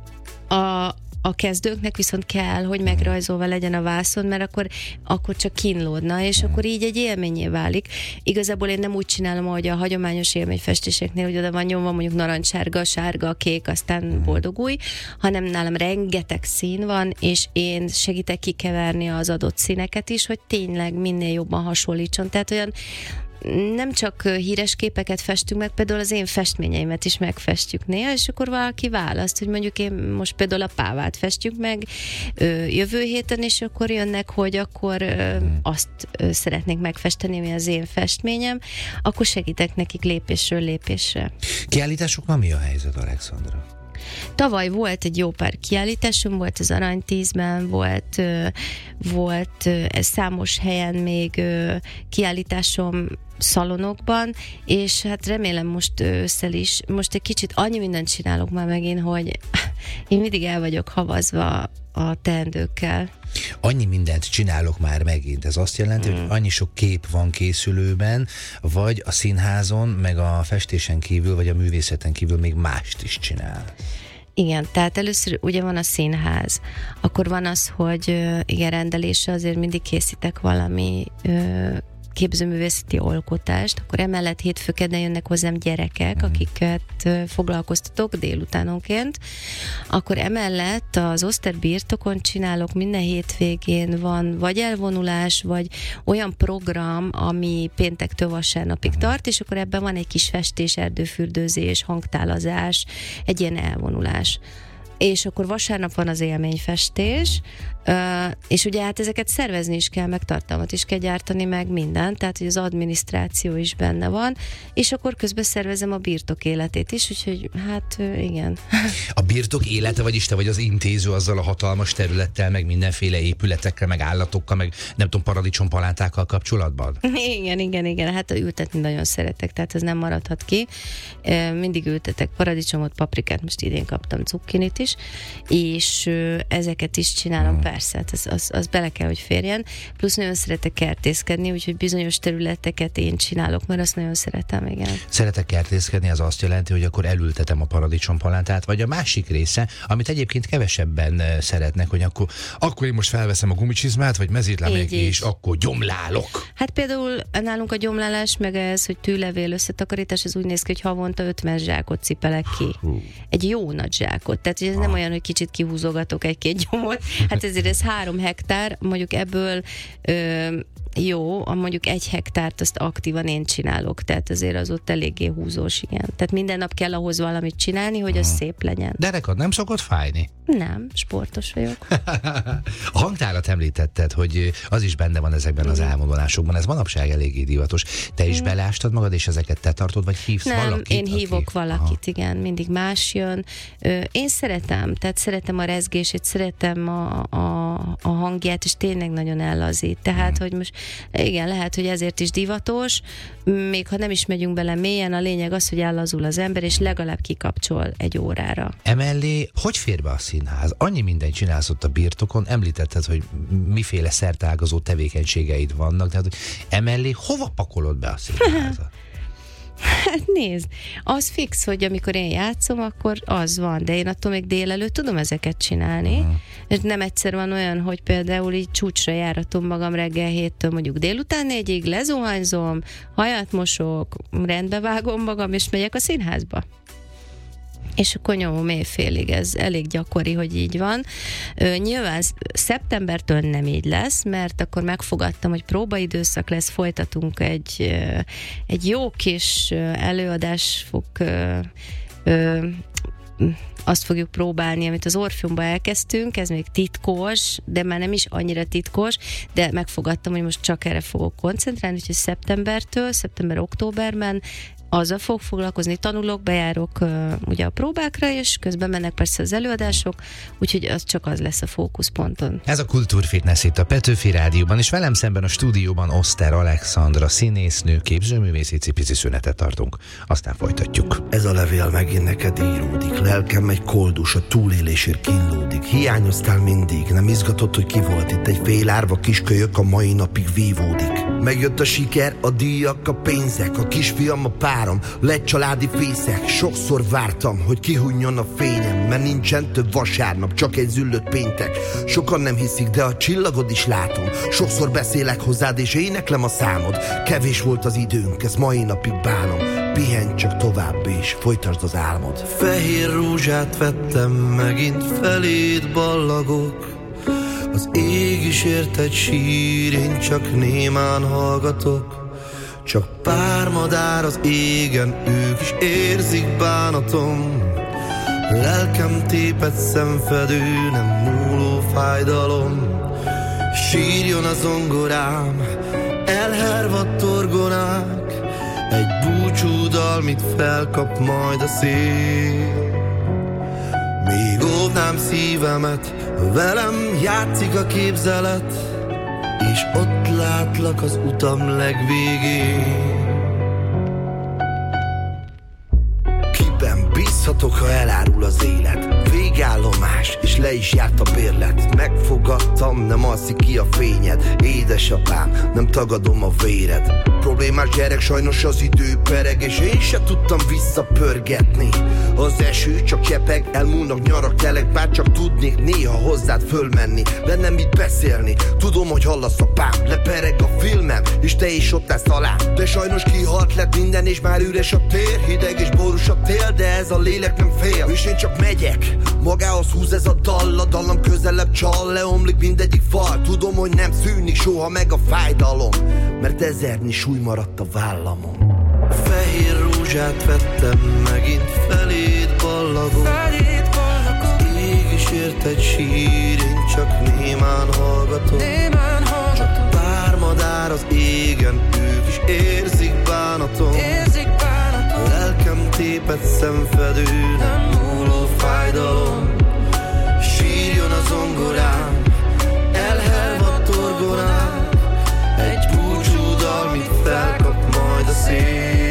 A kezdőknek viszont kell, hogy megrajzolva legyen a vászon, mert akkor csak kínlódna, és akkor így egy élményé válik. Igazából én nem úgy csinálom, ahogy a hagyományos élményfestéseknél, hogy oda van nyomva mondjuk narancssárga, sárga, kék, aztán boldog új, hanem nálam rengeteg szín van, és én segítek kikeverni az adott színeket is, hogy tényleg minél jobban hasonlítson. Tehát olyan nem csak híres képeket festünk meg, például az én festményeimet is megfestjük néha, és akkor valaki választ, hogy mondjuk én most például a Pávát festjük meg jövő héten, és akkor jönnek, hogy akkor azt szeretnék megfesteni, mi az én festményem, akkor segítek nekik lépésről lépésre. Kiállításokban mi a helyzet, Alexandra? Tavaly volt egy jó pár kiállításom, volt az Aranytízben, volt számos helyen még kiállításom szalonokban, és hát remélem most ősszel is, most egy kicsit annyi mindent csinálok már megint, hogy én mindig el vagyok havazva a teendőkkel. Annyi mindent csinálok már megint. Ez azt jelenti, hogy annyi sok kép van készülőben, vagy a színházon, meg a festésen kívül, vagy a művészeten kívül még mást is csinál. Igen, tehát először ugye van a színház, akkor van az, hogy igen, rendelésre azért mindig készítek valami képzőművészeti alkotást, akkor emellett hétfőkedden jönnek hozzám gyerekek, akiket foglalkoztatok délutánonként, akkor emellett az Oszter birtokon csinálok, minden hétvégén van vagy elvonulás, vagy olyan program, ami péntektől vasárnapig tart, és akkor ebben van egy kis festés, erdőfürdőzés, hangtálazás, egy ilyen elvonulás. És akkor vasárnap van az élményfestés, és ugye hát ezeket szervezni is kell, meg tartalmat is kell gyártani, meg mindent, tehát hogy az adminisztráció is benne van, és akkor közben szervezem a birtok életét is, úgyhogy hát igen. A birtok élete, vagyis te vagy az intéző azzal a hatalmas területtel, meg mindenféle épületekkel, meg állatokkal, meg nem tudom, paradicsompalátákkal kapcsolatban? Igen, hát ültetni nagyon szeretek, tehát ez nem maradhat ki. Mindig ültetek paradicsomot, paprikát, most idén kaptam cukkinit is, is, és ezeket is csinálom, persze, az bele kell, hogy férjen. Plusz nagyon szeretek kertészkedni, úgyhogy bizonyos területeket én csinálok, mert azt nagyon szeretem, igen. Szeretek kertészkedni, az azt jelenti, hogy akkor elültetem a paradicsompalántát, vagy a másik része, amit egyébként kevesebben szeretnek, hogy akkor én most felveszem a gumicsizmát, vagy mezítlámegyek, és akkor gyomlálok. Hát például nálunk a gyomlálás, meg ez, hogy tűlevél összetakarítás, ez úgy néz ki, hogy havonta 50 zsákot cipelek ki. Egy jó nagy zsákot. Tehát ez nem olyan, hogy kicsit kihúzogatok egy-két gyomot. Hát ezért ez 3 hektár, mondjuk ebből mondjuk 1 hektárt azt aktívan én csinálok, tehát azért az ott eléggé húzós, igen. Tehát minden nap kell ahhoz valamit csinálni, hogy az szép legyen. De neked nem szokott fájni? Nem, sportos vagyok. A hangtárat említetted, hogy az is benne van ezekben az elmondolásokban. Ez manapság eléggé divatos. Te is beleástad magad, és ezeket te tartod, vagy hívsz valakit? Nem, én hívok valakit, igen. Mindig más jön. Én szeretem a rezgését, szeretem a hangját, és tényleg nagyon ellazít. Tehát, hogy most igen, lehet, hogy ezért is divatos, még ha nem is megyünk bele mélyen, a lényeg az, hogy ellazul az ember, és legalább kikapcsol egy órára. Emellé, hogy fér be a színház? Annyi mindent csinálsz ott a birtokon, említetted, hogy miféle szerteágazó tevékenységeid vannak, tehát emellé hova pakolod be a színházat? Hát nézd, az fix, hogy amikor én játszom, akkor az van, de én attól még délelőtt tudom ezeket csinálni. Nem egyszer van olyan, hogy például így csúcsra járatom magam reggel 7-től mondjuk délután 4-ig, lezuhanyzom, hajat mosok, rendbe vágom magam, és megyek a színházba. És akkor nyomom éjfélig, ez elég gyakori, hogy így van. Nyilván szeptembertől nem így lesz, mert akkor megfogadtam, hogy próbaidőszak lesz, folytatunk egy jó kis előadás azt fogjuk próbálni, amit az Orpheumban elkezdtünk, ez még titkos, de már nem is annyira titkos, de megfogadtam, hogy most csak erre fogok koncentrálni, úgyhogy szeptember-októberben azzal fog foglalkozni, tanulok, bejárok ugye a próbákra, és közben mennek persze az előadások, úgyhogy az csak az lesz a fókuszponton. Ez a Kultúrfitness itt a Petőfi Rádióban, és velem szemben a stúdióban Oszter Alexandra, színésznő, képzőművész, pici szünetet tartunk, aztán folytatjuk. Ez a levél megint neked íródik, lelkem egy koldus, a túlélésért kínlódik. Hiányoztál mindig, nem izgatott, hogy ki volt itt, egy fél árva kiskölyök a mai napig vívódik. Megjött a siker, a díjak, a pénzek, a kisfiam, a párom, lett családi fészek. Sokszor vártam, hogy kihunjon a fényem, mert nincsen több vasárnap, csak egy züllött péntek. Sokan nem hiszik, de a csillagod is látom. Sokszor beszélek hozzád és éneklem a számod. Kevés volt az időnk, ezt mai napig bánom. Pihenj csak tovább és folytasd az álmod. Fehér rózsát vettem, megint feléd ballagok. Az ég is érted sír, én csak némán hallgatok. Csak pár madár az égen, ők is érzik bánatom. Lelkem tépett szemfedő, nem múló fájdalom. Sírjon a zongorám, elhervadt orgonák. Egy búcsúdal, mit felkap majd a szél. Még óvnám szívemet, velem játszik a képzelet, és ott látlak az utam legvégén. Kiben bízhatok, ha elárul az élet? Végállomás, és le is járt a bérlet. Megfogadtam, nem alszik ki a fényed. Édesapám, nem tagadom a véred. Problémás gyerek, sajnos az idő pereg, és én se tudtam visszapörgetni. Az eső csak csepeg, elmúlnak nyarak, telek, bár csak tudnék néha hozzád fölmenni. Lenne mit beszélni, tudom, hogy hallasz apám. Lepereg a filmem, és te is ott állsz talán. De sajnos kihalt lett minden, és már üres a tér. Hideg és borús a tél, de ez a lélek nem fél. És én csak megyek, magához húz ez a dal. A dallam közelebb csal, leomlik mindegyik fal. Tudom, hogy nem szűnik soha meg a fájdalom, mert ezernyi súly maradt a vállamon. Fehér rózsát vettem, megint feléd ballagok. Az ég is érted sír, én csak némán hallgatom. Csak pár madár az égen, ők is érzik bánatom. Lelkem tépett szemfedő, nem múló fájdalom. Sírjon a zongorám, elhervadt orgonám. Egy búcsúdal, mit felkap majd a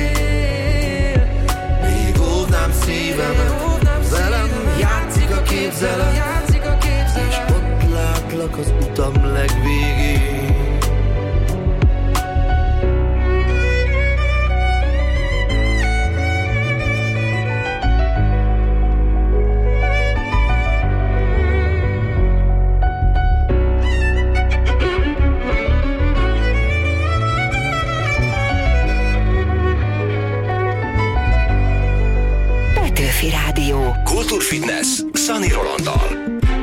szél. Még óvnám szívemet, velem játszik a képzelet. várlak az utam legvégén. Petőfi Rádió. Kultúrfitness Szani Rolanddal.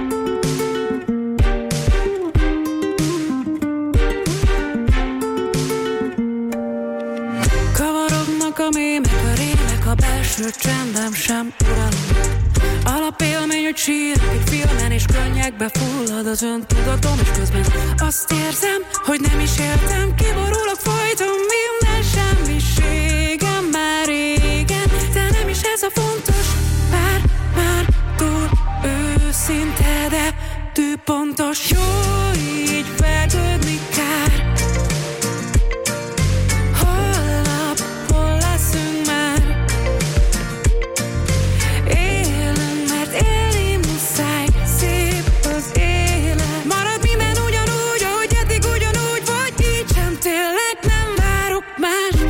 Kavarognak a mémek, a rémek, a belső csendem sem uralom. Alapélmény, hogy sírok egy filmen, és könnyekbe fullad az öntudatom, és közben azt érzem, hogy nem is éltem, kiborulok folyton, minden semmiségem már régen, de nem is ez a fontos, már túl őszinte, de tűpontos. Jó így vergődni kár. Holnap, hol leszünk már? Élünk, mert élni muszáj, szép az élet. Marad minden ugyanúgy, ahogy eddig ugyanúgy, vagy így sem, tényleg nem várok mást.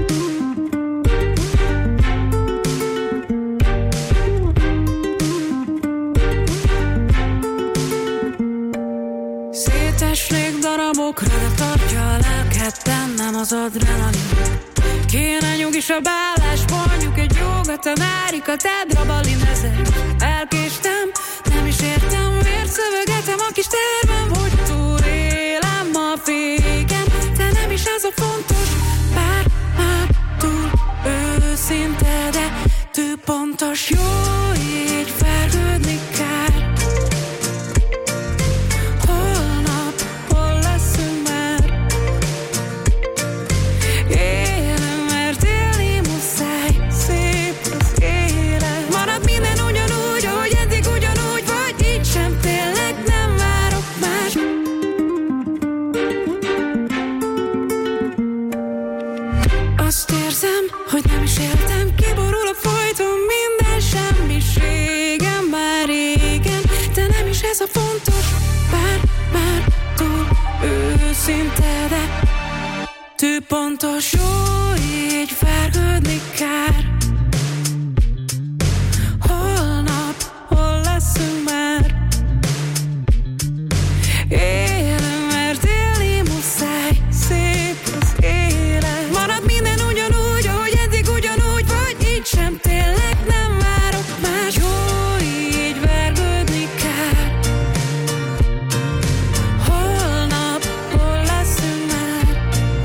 Szétesnék darabokra, de tartja a lelket bennem az adrenalin. Kéne nyugis a bálás, mondjuk egy joga tanárik, a tedrabalin ezer. Elkéstem, nem is értem, miért szövegetem a kis tervem, hogy túlélem a végem, de nem is ez a fontos, bár már túl őszinte, de tűpontos. Jó így vergődni kár. Holnap, hol leszünk már? Élünk, mert élni muszáj, szép az élet. Marad minden ugyanúgy, ahogy eddig ugyanúgy, vagy így sem, tényleg nem várok más. Azt érzem, hogy nem is éltem, kiborulok folyton, minden semmiségem már régen, de nem is ez a fontos, bár már túl őszinte, de tűpontos. Jó így vergődni kár. Holnap, hol leszünk már? Élünk, mert élni muszáj, szép az élet. Marad minden ugyanúgy, ahogy eddig ugyanúgy, vagy így sem, tényleg nem várok más. Jó így vergődni kár. Holnap, hol leszünk már?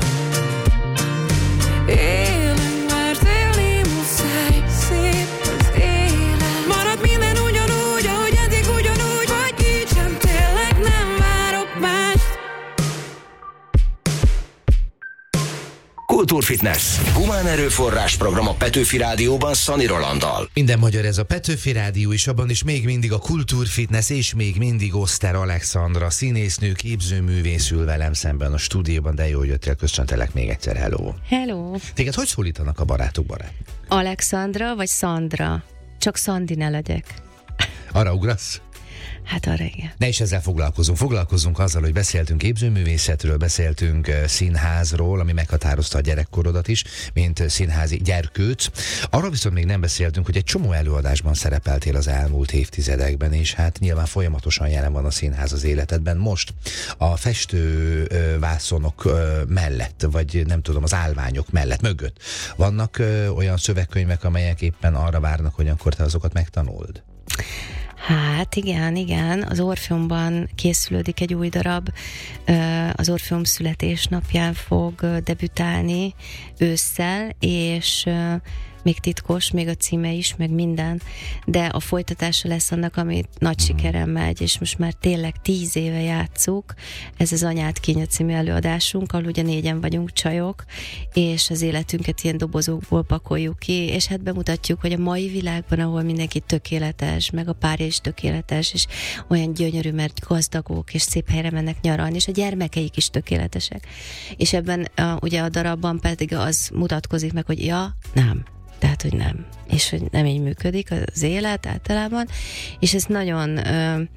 Élünk, mert élni muszáj, szép az élet. Marad minden ugyanúgy, ahogy eddig ugyanúgy, vagy így sem, tényleg nem várok mást. Kultúrfitness. Humán erőforrás program a Petőfi Rádióban Szani Rolanddal. Minden magyar, ez a Petőfi Rádió, és abban is még mindig a Kultúrfitness, és még mindig Oszter Alexandra, színésznő, képzőművész ül velem szemben a stúdióban, de jó, hogy jöttél, köszöntelek még egyszer, hello. Hello. Téged hogy szólítanak a barátok barát? Alexandra vagy Szandra? Csak Szandi ne legyek. Arra ugrasz? Hát arra igen. Ne is ezzel foglalkozunk azzal, hogy beszéltünk képzőművészetről, beszéltünk színházról, ami meghatározta a gyerekkorodat is, mint színházi gyerkőc. Arról viszont még nem beszéltünk, hogy egy csomó előadásban szerepeltél az elmúlt évtizedekben, és hát nyilván folyamatosan jelen van a színház az életedben. Most a festő vászonok mellett, vagy nem tudom, az állványok mellett, mögött vannak olyan szövegkönyvek, amelyek éppen arra várnak, hogy akkor te azokat megtanuld? Hát igen, az Orfeumban készülődik egy új darab, az Orfeum születésnapján fog debütálni ősszel, és még titkos, még a címe is, meg minden, de a folytatása lesz annak, ami nagy sikeren megy, és most már tényleg 10 éve játsszuk. Ez az Anyád Kínja című előadásunk, ahol ugye 4-en vagyunk csajok, és az életünket ilyen dobozokból pakoljuk ki, és hát bemutatjuk, hogy a mai világban, ahol mindenki tökéletes, meg a párja is tökéletes, és olyan gyönyörű, mert gazdagok, és szép helyre mennek nyaralni, és a gyermekeik is tökéletesek. És ebben ugye a darabban pedig az mutatkozik meg, hogy nem. Tehát, hogy nem. És hogy nem így működik az élet általában. És ez nagyon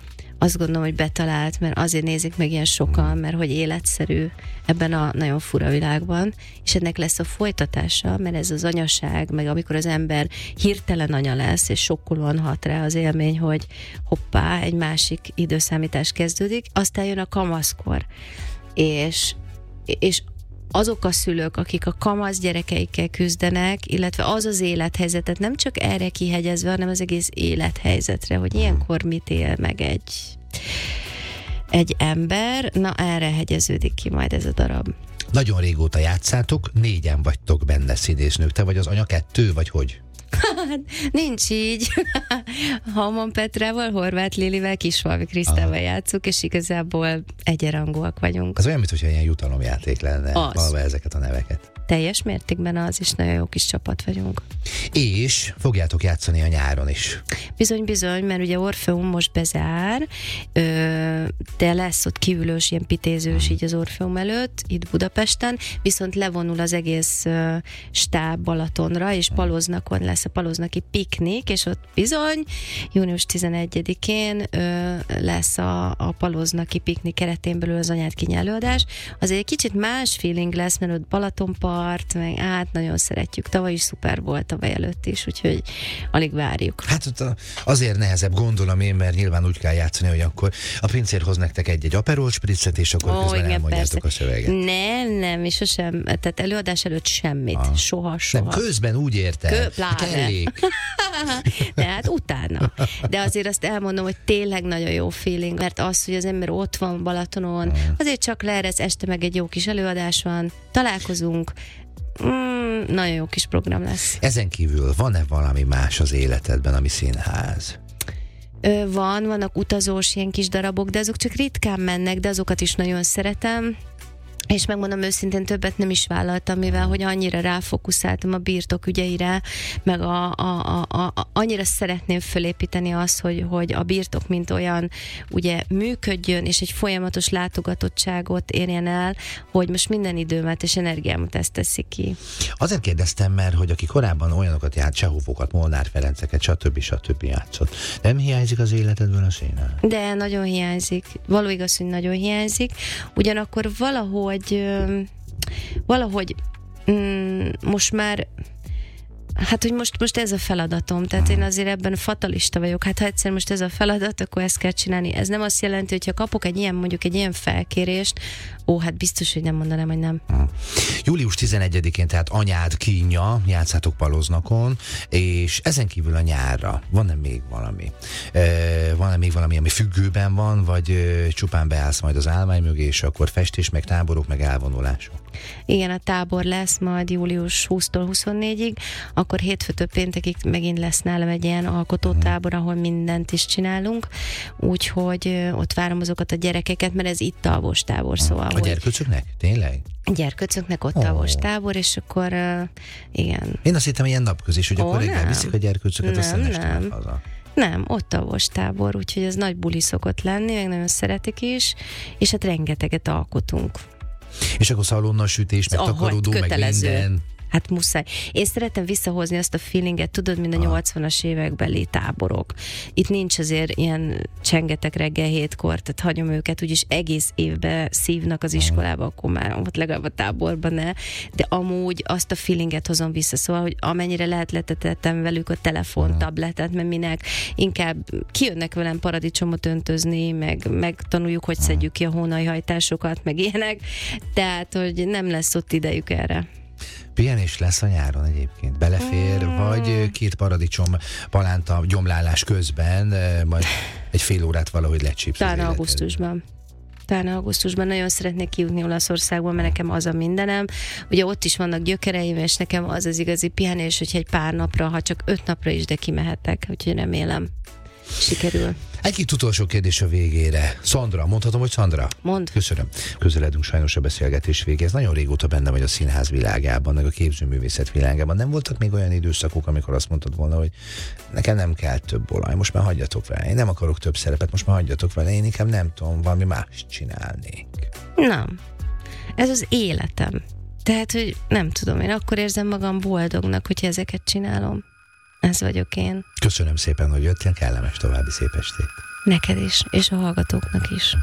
azt gondolom, hogy betalált, mert azért nézik meg ilyen sokan, mert hogy életszerű ebben a nagyon fura világban, és ennek lesz a folytatása, mert ez az anyaság, meg amikor az ember hirtelen anya lesz, és sokkolóan hat rá az élmény, hogy hoppá, egy másik időszámítás kezdődik, aztán jön a kamaszkor, és azok a szülők, akik a kamasz gyerekeikkel küzdenek, illetve az az élethelyzetet nem csak erre kihegyezve, hanem az egész élethelyzetre, hogy ilyenkor mit él meg egy ember, na erre hegyeződik ki majd ez a darab. Nagyon régóta játszátok, 4-en vagytok benne színésznők. Te vagy az anya 2, vagy hogy? Nincs így. Halmon Petrával, Horváth Lilivel, Kisfalvi Krisztával játszunk, és igazából egyenrangúak vagyunk. Az olyan, mintha ilyen jutalomjáték lenne, valahol ezeket a neveket. Teljes mértékben az is, nagyon jó kis csapat vagyunk. És fogjátok játszani a nyáron is. Bizony, mert ugye Orfeum most bezár, de lesz ott kívülős, ilyen pitézős így az Orfeum előtt, itt Budapesten, viszont levonul az egész stáb Balatonra, és Paloznakon lesz a paloznaki piknik, és ott bizony június 11-én lesz a paloznaki piknik keretén belül az Anyád Kínja előadás. Azért egy kicsit más feeling lesz, mert ott Balatonpart, meg nagyon szeretjük. Tavaly is szuper volt, tavaly előtt is, úgyhogy alig várjuk. Hát ott azért nehezebb, gondolom én, mert nyilván úgy kell játszani, hogy akkor a pincér hoz nektek egy Aperol spritzet, és akkor közben elmondjátok persze a szöveget. Nem, és sosem, tehát előadás előtt semmit. Soha. Nem, közben úgy értem. Kellék. De hát utána. De azért azt elmondom, hogy tényleg nagyon jó feeling, mert az, hogy az ember ott van Balatonon, azért csak leeresz, este meg egy jó kis előadás van, találkozunk, nagyon jó kis program lesz. Ezen kívül van-e valami más az életedben, ami színház? Vannak utazós ilyen kis darabok, de azok csak ritkán mennek, de azokat is nagyon szeretem. És megmondom őszintén, többet nem is vállaltam, mivel hogy annyira ráfokuszáltam a birtok ügyeire, meg annyira szeretném fölépíteni azt, hogy a birtok mint olyan ugye működjön, és egy folyamatos látogatottságot érjen el, hogy most minden időmet és energiámat ezt teszi ki. Azért kérdeztem, mert hogy aki korábban olyanokat járt, Csehovokat, Molnár Ferenceket, stb. Játszott. Nem hiányzik az életedből a színház? De nagyon hiányzik. Való igaz, hogy nagyon hiányzik. Ugyanakkor valahogy most már hát, hogy most ez a feladatom, tehát én azért ebben fatalista vagyok, hát ha egyszer most ez a feladat, akkor ezt kell csinálni. Ez nem azt jelenti, hogy ha kapok egy ilyen felkérést, hát biztos, hogy nem mondanám, hogy nem. Július 11-én, tehát Anyád Kínja, játszátok Paloznakon, és ezen kívül a nyárra van-e még valami? Van-e még valami, ami függőben van, vagy csupán beállsz majd az állvány mögé, és akkor festés, meg táborok, meg elvonulások? Igen, a tábor lesz majd július 20-tól 24-ig, akkor hétfőtől péntekig megint lesz nálam egy ilyen alkotótábor, ahol mindent is csinálunk, úgyhogy ott várom azokat a gyerekeket, mert ez itt alvostábor, szóval. A gyerkőcöknek? Tényleg? A gyerkőcöknek ott alvostábor, és akkor igen. Én azt hittem, ilyen napközis, hogy akkor reggel viszik a gyerkőcöket, aztán nem. Haza. Nem, ott alvostábor, úgyhogy ez nagy buli szokott lenni, meg nagyon szeretik is, és hát rengeteget alkotunk. És akkor szalonna sütés, meg takarodó, meg minden. Hát muszáj. Én szeretem visszahozni azt a feelinget, tudod, mint a 80-as évekbeli táborok. Itt nincs azért ilyen csengetek reggel 7-kor, tehát hagyom őket, úgyis egész évben szívnak az iskolába, akkor már ott legalább a táborban ne, de amúgy azt a feelinget hozom vissza, szóval, hogy amennyire lehet letetettem velük a telefon, tabletet, mert minek inkább kijönnek velem paradicsomot öntözni, meg tanuljuk, hogy szedjük ki a hónajhajtásokat, meg ilyenek, tehát, hogy nem lesz ott idejük erre. Pihenés lesz a nyáron egyébként? Belefér, vagy két paradicsom palánta gyomlálás közben, majd egy fél órát valahogy lecsípsz? Talán augusztusban nagyon szeretnék kijutni Olaszországba, mert nekem az a mindenem. Ugye ott is vannak gyökereim, és nekem az az igazi pihenés, hogyha egy pár napra, ha csak 5 napra is, de kimehetek, úgyhogy remélem sikerül. Egy-két utolsó kérdés a végére. Szandra, mondhatom, hogy Szandra? Mondd. Köszönöm. Közeledünk sajnos a beszélgetés végéhez. Nagyon régóta benne vagy a színház világában, meg a képzőművészet világában. Nem voltak még olyan időszakok, amikor azt mondtad volna, hogy nekem nem kell több olaj, most már hagyjatok vele. Én nem akarok több szerepet, most már hagyjatok vele. Én inkább nem tudom, valami más csinálnék. Nem. Ez az életem. Tehát, hogy nem tudom, én akkor érzem magam boldognak, hogyha ezeket csinálom. Ez vagyok én. Köszönöm szépen, hogy jöttél, kellemes további szép estét. Neked is, és a hallgatóknak is.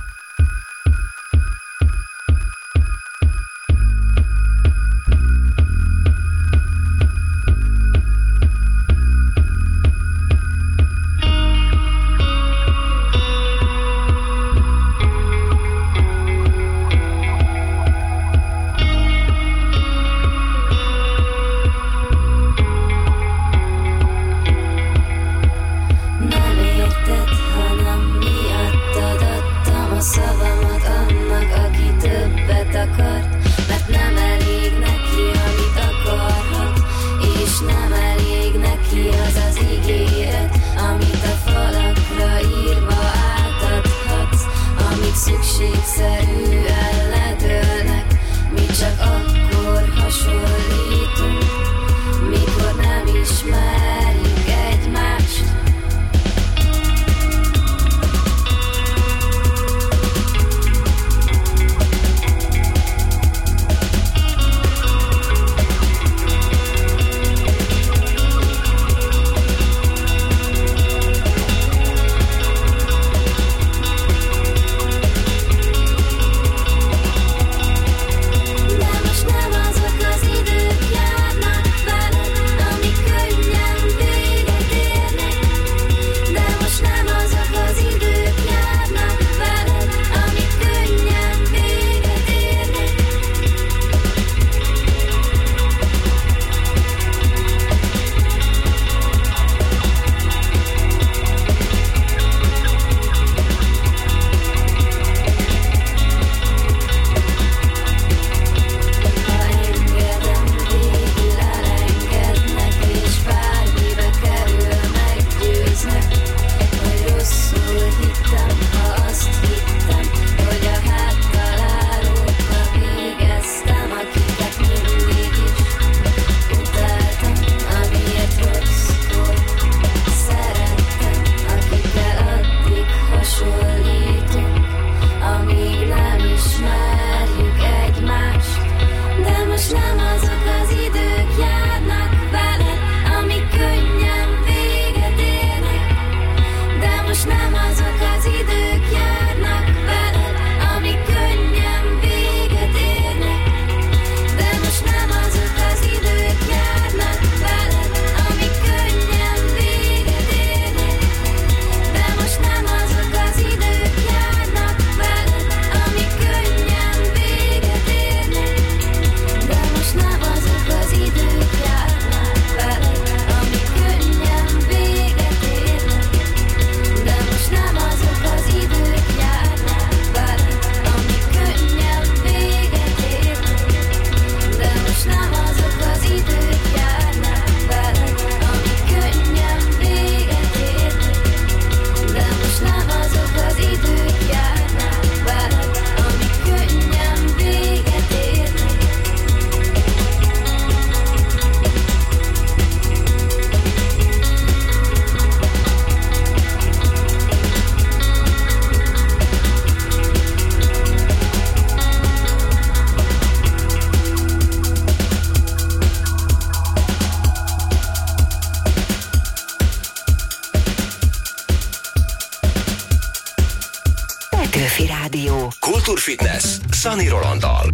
Petőfi Rádió. Kultúrfitness Szani Rolanddal.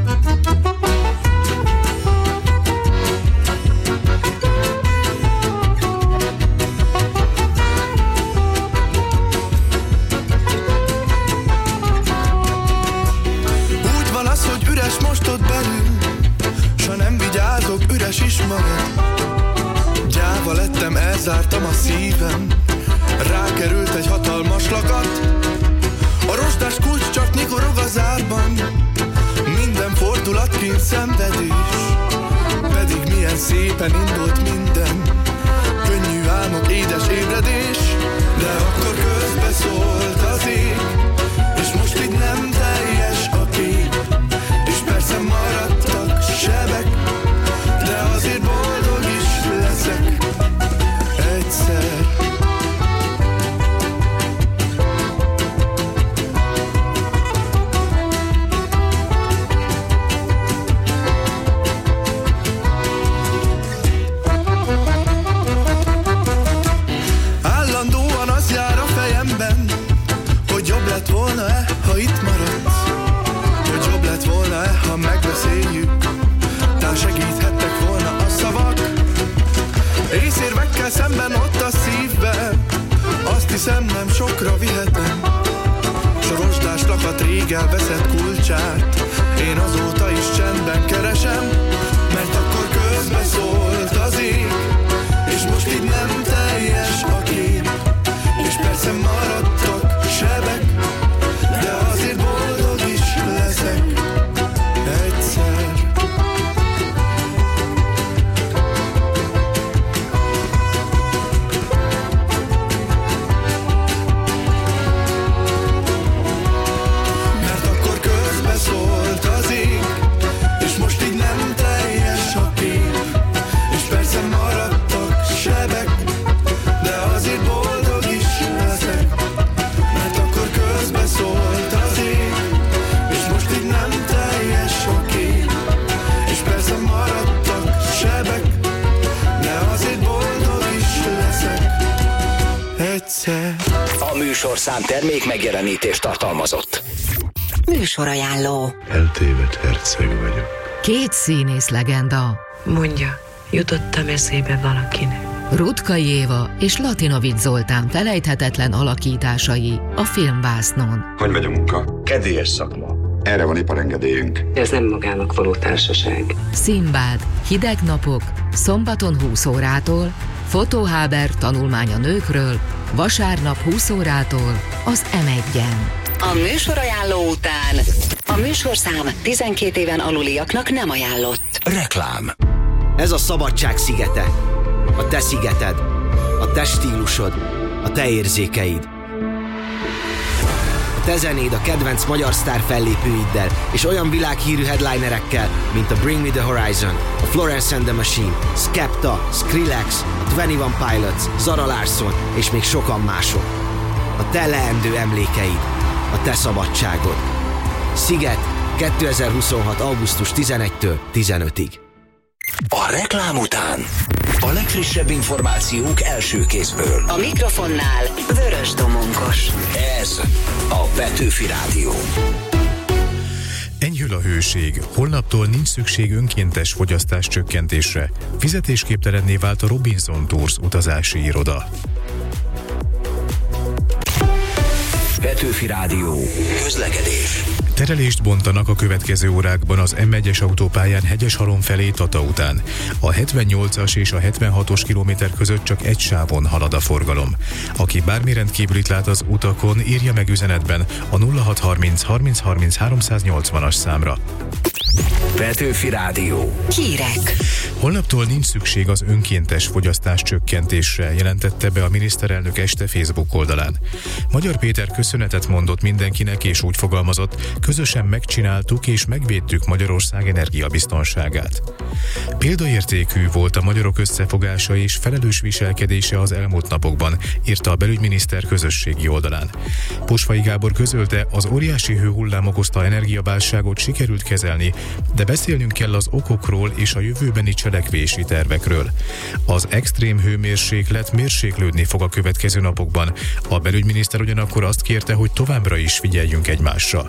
Úgy van az, hogy üres most ott belül, s ha nem vigyázok, üres is marad. Gyáva lettem, elzártam a szívem, rákerült egy hatalmas lakat. A rozsdás kulcs csak nyikorog az árban, minden fordulat kint szenvedés. Pedig milyen szépen indult minden, könnyű álmok, édes ébredés. De akkor közbeszólt az ég, és most így nem teljes a kép. És persze maradtak sebek, de azért boldog is leszek egyszer. Állandóan az jár a fejemben, lett volna-e, ha itt maradsz? Hogy jobb lett volna-e, ha megbeszéljük? Tán segíthettek volna a szavak, észérvekkel szemben ott a szívben. Azt hiszem, nem sokra vihetem. Sorosdás lakat rég elveszett kulcsát, én azóta is csendben keresem, mert akkor közbeszólt az ég, és most így nem teljes a kép. És persze maradtak sebek, de azért boldog is leszek egyszer. Mert akkor közbeszólt az ég, és most így nem teljes a kép. És persze maradtak sebek, de azért boldog is leszek. Mert akkor közbeszólt az ég, és most így nem teljes a kép. És persze maradtak sebek, de azért boldog is leszek egyszer. A műsorszám termék megjelenítést tartalmazott. Műsorajánló. Eltévedt herceg vagyok. Két színész legenda. Mondja, jutott-e eszébe valakinek? Ruttkai Éva és Latinovics Zoltán felejthetetlen alakításai a filmvásznon. Hogy megy a munka? Kedélyes szakma. Erre van iparengedélyünk. Ez nem magának való társaság. Szimbád, hideg napok, szombaton 20 órától, Fotóháber tanulmány a nőkről, vasárnap 20 órától az M1-en. A műsorajánló után a műsorszám 12 éven aluliaknak nem ajánlott. Reklám. Ez a szabadság szigete. A te szigeted. A te stílusod. A te érzékeid. A te zenéd a kedvenc magyar sztár fellépőiddel és olyan világhírű headlinerekkel, mint a Bring Me The Horizon, a Florence and the Machine, Skepta, Skrillex, a 21 Pilots, Zara Larsson és még sokan mások. A te leendő emlékeid. A te szabadságod. Sziget 2026. augusztus 11-től 15-ig. A reklám után a legfrissebb információk első kézből. A mikrofonnál Vörös Domonkos. Ez a Petőfi Rádió. Enyhül a hőség. Holnaptól nincs szükség önkéntes fogyasztás csökkentésre. Fizetésképtelenné vált a Robinson Tours utazási iroda. Petőfi Rádió. Közlekedés. Terelést bontanak a következő órákban az M1-es autópályán Hegyeshalom felé Tata után. A 78-as és a 76-os kilométer között csak egy sávon halad a forgalom. Aki bármi rendkívülit lát az utakon, írja meg üzenetben a 0630 30 30 380-as számra. Petőfi Rádió. Hírek. Holnaptól nincs szükség az önkéntes fogyasztás csökkentésre, jelentette be a miniszterelnök este Facebook oldalán. Magyar Péter köszönetet mondott mindenkinek, és úgy fogalmazott, közösen megcsináltuk és megvédtük Magyarország energiabiztonságát. Példaértékű volt a magyarok összefogása és felelős viselkedése az elmúlt napokban, írta a belügyminiszter közösségi oldalán. Posvai Gábor közölte, az óriási hőhullám okozta energiaválságot sikerült kezelni, de beszélnünk kell az okokról és a jövőbeni cselekvési tervekről. Az extrém hőmérséklet mérséklődni fog a következő napokban. A belügyminiszter ugyanakkor azt kérte, hogy továbbra is figyeljünk egymásra.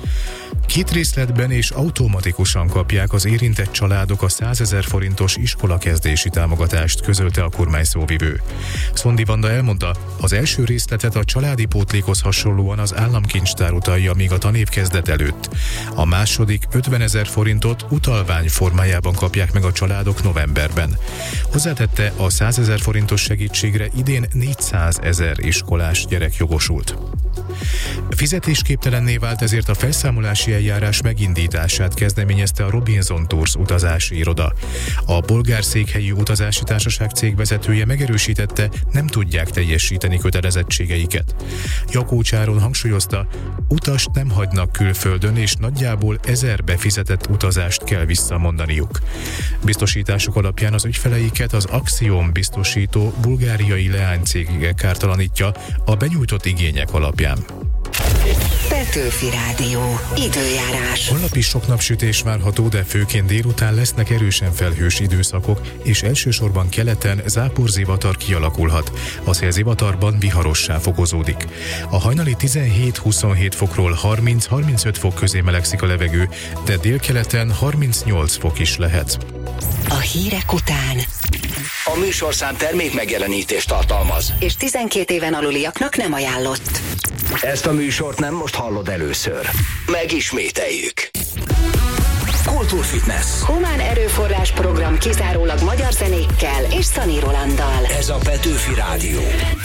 2 részletben és automatikusan kapják az érintett családok a 100 000 forintos iskolakezdési támogatást, közölte a kormány szóvivő. Szondi Vanda elmondta, az első részletet a családi pótlékhoz hasonlóan az államkincstár utalja még a tanév kezdet előtt. A második 50 000 forintot utalvány formájában kapják meg a családok novemberben. Hozzátette, a 100 000 forintos segítségre idén 400 000 iskolás gyerek jogosult. Fizetésképtelenné vált, ezért a felszámolási eljárás megindítását kezdeményezte a Robinson Tours utazási iroda. A bolgár székhelyű utazási társaság cégvezetője megerősítette, nem tudják teljesíteni kötelezettségeiket. Jakócs Áron hangsúlyozta, utast nem hagynak külföldön, és nagyjából 1000 befizetett utazást kell visszamondaniuk. Biztosítások alapján az ügyfeleiket az Axiom biztosító bulgáriai leánycég kártalanítja a benyújtott igények alapján. Petőfi Rádió. Időjárás. Holnap is sok napsütés várható, de főként délután lesznek erősen felhős időszakok, és elsősorban keleten záporzivatar kialakulhat. A szélzivatarban viharossá fokozódik. A hajnali 17-27 fokról 30-35 fok közé melegszik a levegő, de délkeleten 38 fok is lehet. A hírek után. A műsorszám termék megjelenítést tartalmaz, És 12 éven aluliaknak nem ajánlott. ezt a műsort nem most hallod először. Megismételjük. Kultúrfitness. Humán erőforrás program kizárólag magyar zenékkel és Szani Rolanddal. Ez a Petőfi Rádió.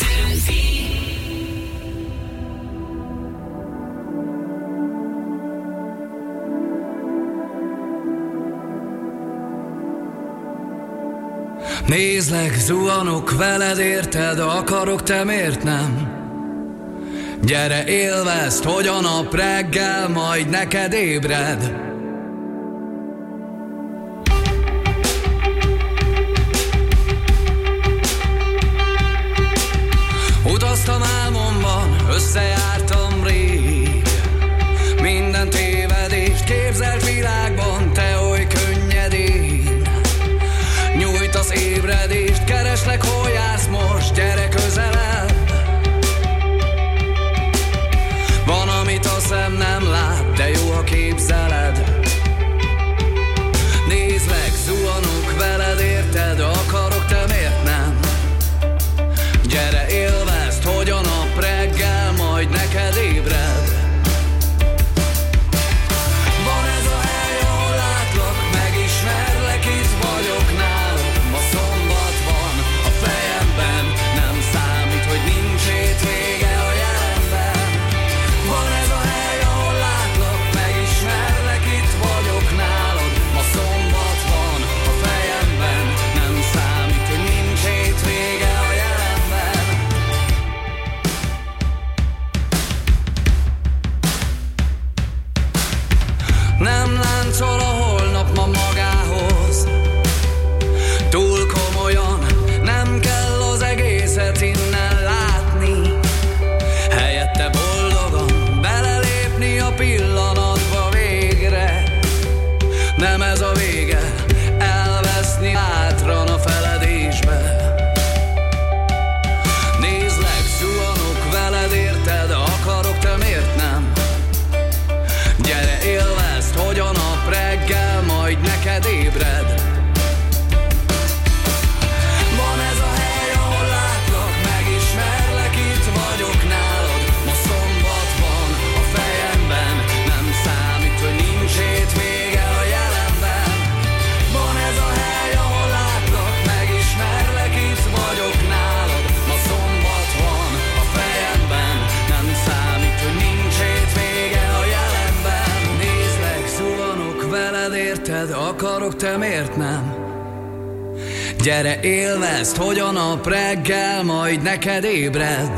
Nézlek, zuhanok veled, érted, akarok, te miért nem? Gyere, élvezd, hogy a nap reggel majd neked ébred. Utaztam álmomban, összejártam rég. Minden tévedést képzelt világban, te oly könnyedén. Nyújtasz ébredést, kereslek, hol jársz most, gyere közelebb. Van, amit a szem nem lát, de jó, ha képzeled. Nézlek, zuhanok veled, érted, akarok, te miért nem? Gyere, élvezd, hogy a nap reggel majd neked ébred. Van ez a hely, ahol látlak, megismerlek, itt vagyok nálad. Ma szombat van a fejemben, nem számít, hogy nincs hétvége a jelenben. Van ez a hely, ahol látlak, megismerlek, itt vagyok nálad. Ma szombat van a fejemben, nem számít, hogy nincs hétvége a jelenben. Nem láncol a holnap ma magához, túl komolyan, nem kell az egészet innen látni. Helyette boldogan belelépni a pillanatba végre. Nem ez a vége, elveszni hátran a feledésbe. Nézlek, zuhanok veled, érted, akarok, te miért nem? Gyere, élvezd, hogy a nap reggel majd neked ébred. Van ez a hely, ahol látlak, megismerlek, itt vagyok nálad. Ma szombat van a fejemben, nem számít, hogy nincs hétvége a jelenben. Van ez a hely, ahol látlak, megismerlek, itt vagyok nálad. Ma szombat van a fejemben, nem számít, hogy nincs hétvége a jelenben. Nézlek, zuhanok veled, érted, akarok, te miért nem? Gyere, élvezd, hogy a nap reggel majd neked ébred.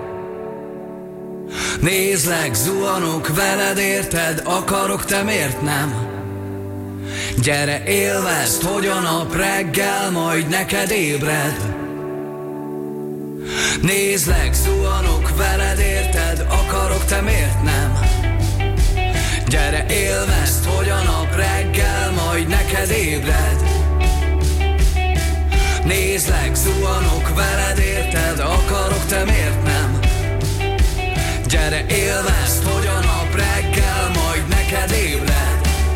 Nézlek, zuhanok veled, érted, akarok, te miért nem? Gyere, élvezd, hogy a nap reggel majd neked ébred. Nézlek, zuhanok veled, érted, akarok, te miért nem? Gyere, élvezd, hogy a nap reggel majd neked ébred. Nézlek, zuhanok veled, érted, akarok, te miért nem? Gyere, élvezd, hogy a nap reggel majd neked ébred.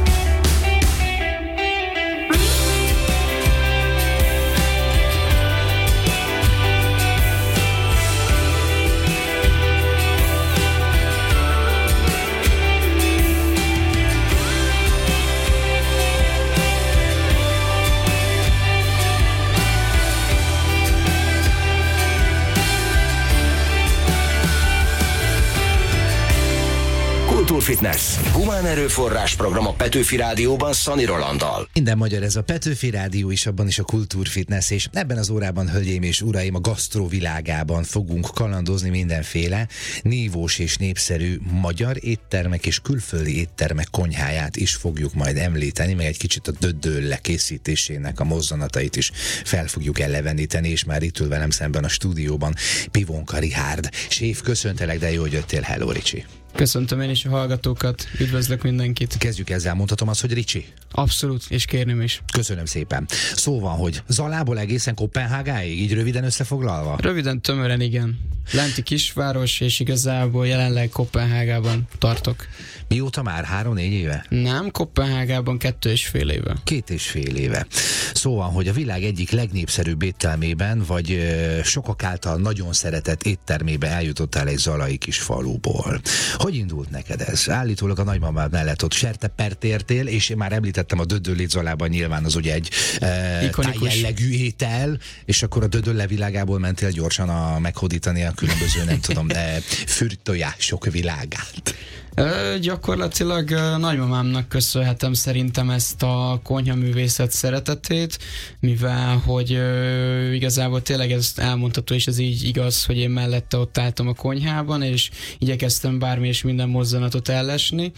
Kultúrfitness. Humán erőforrás program a Petőfi Rádióban Szani Rolanddal. Minden magyar, ez a Petőfi Rádió is, abban is a Kultúrfitness, és ebben az órában, hölgyeim és uraim, a gasztrovilágában fogunk kalandozni mindenféle nívós és népszerű magyar éttermek és külföldi éttermek konyháját is fogjuk majd említeni, meg egy kicsit a döddölle készítésének a mozzanatait is fel fogjuk eleveníteni, és már itt ül velem szemben a stúdióban Pivonka Richárd. Séf, köszöntelek, de jó, hogy jöttél. Hello, Ricsi. Köszöntöm én is a hallgatókat, üdvözlök mindenkit. Kezdjük ezzel, mondhatom azt, hogy Ricsi? Abszolút, és kérném is. Köszönöm szépen. Szóval, hogy Zalából egészen Koppenhágáig, így röviden összefoglalva? Röviden, tömören igen. Lenti kisváros, és igazából jelenleg Koppenhágában tartok. Mióta már? 3-4 éve? Nem, Koppenhágában 2,5 éve. 2,5 éve. Szóval, hogy a világ egyik legnépszerűbb éttermében, vagy sokak által nagyon szeretett éttermébe eljutottál egy zalai kis faluból. Hogy indult neked ez? Állítólag a nagymamád mellett ott sertepert értél, és én már említettem a dödöllét Zalában, nyilván az ugye egy tájjellegű étel, és akkor a dödölle világából mentél gyorsan meghódítani a különböző, nem tudom, fürtojások világát. Gyakorlatilag nagymamámnak köszönhetem szerintem ezt a konyhaművészet szeretetét, mivel hogy igazából tényleg ez elmondható, és ez így igaz, hogy én mellette ott álltam a konyhában, és igyekeztem bármi és minden mozzanatot ellesni.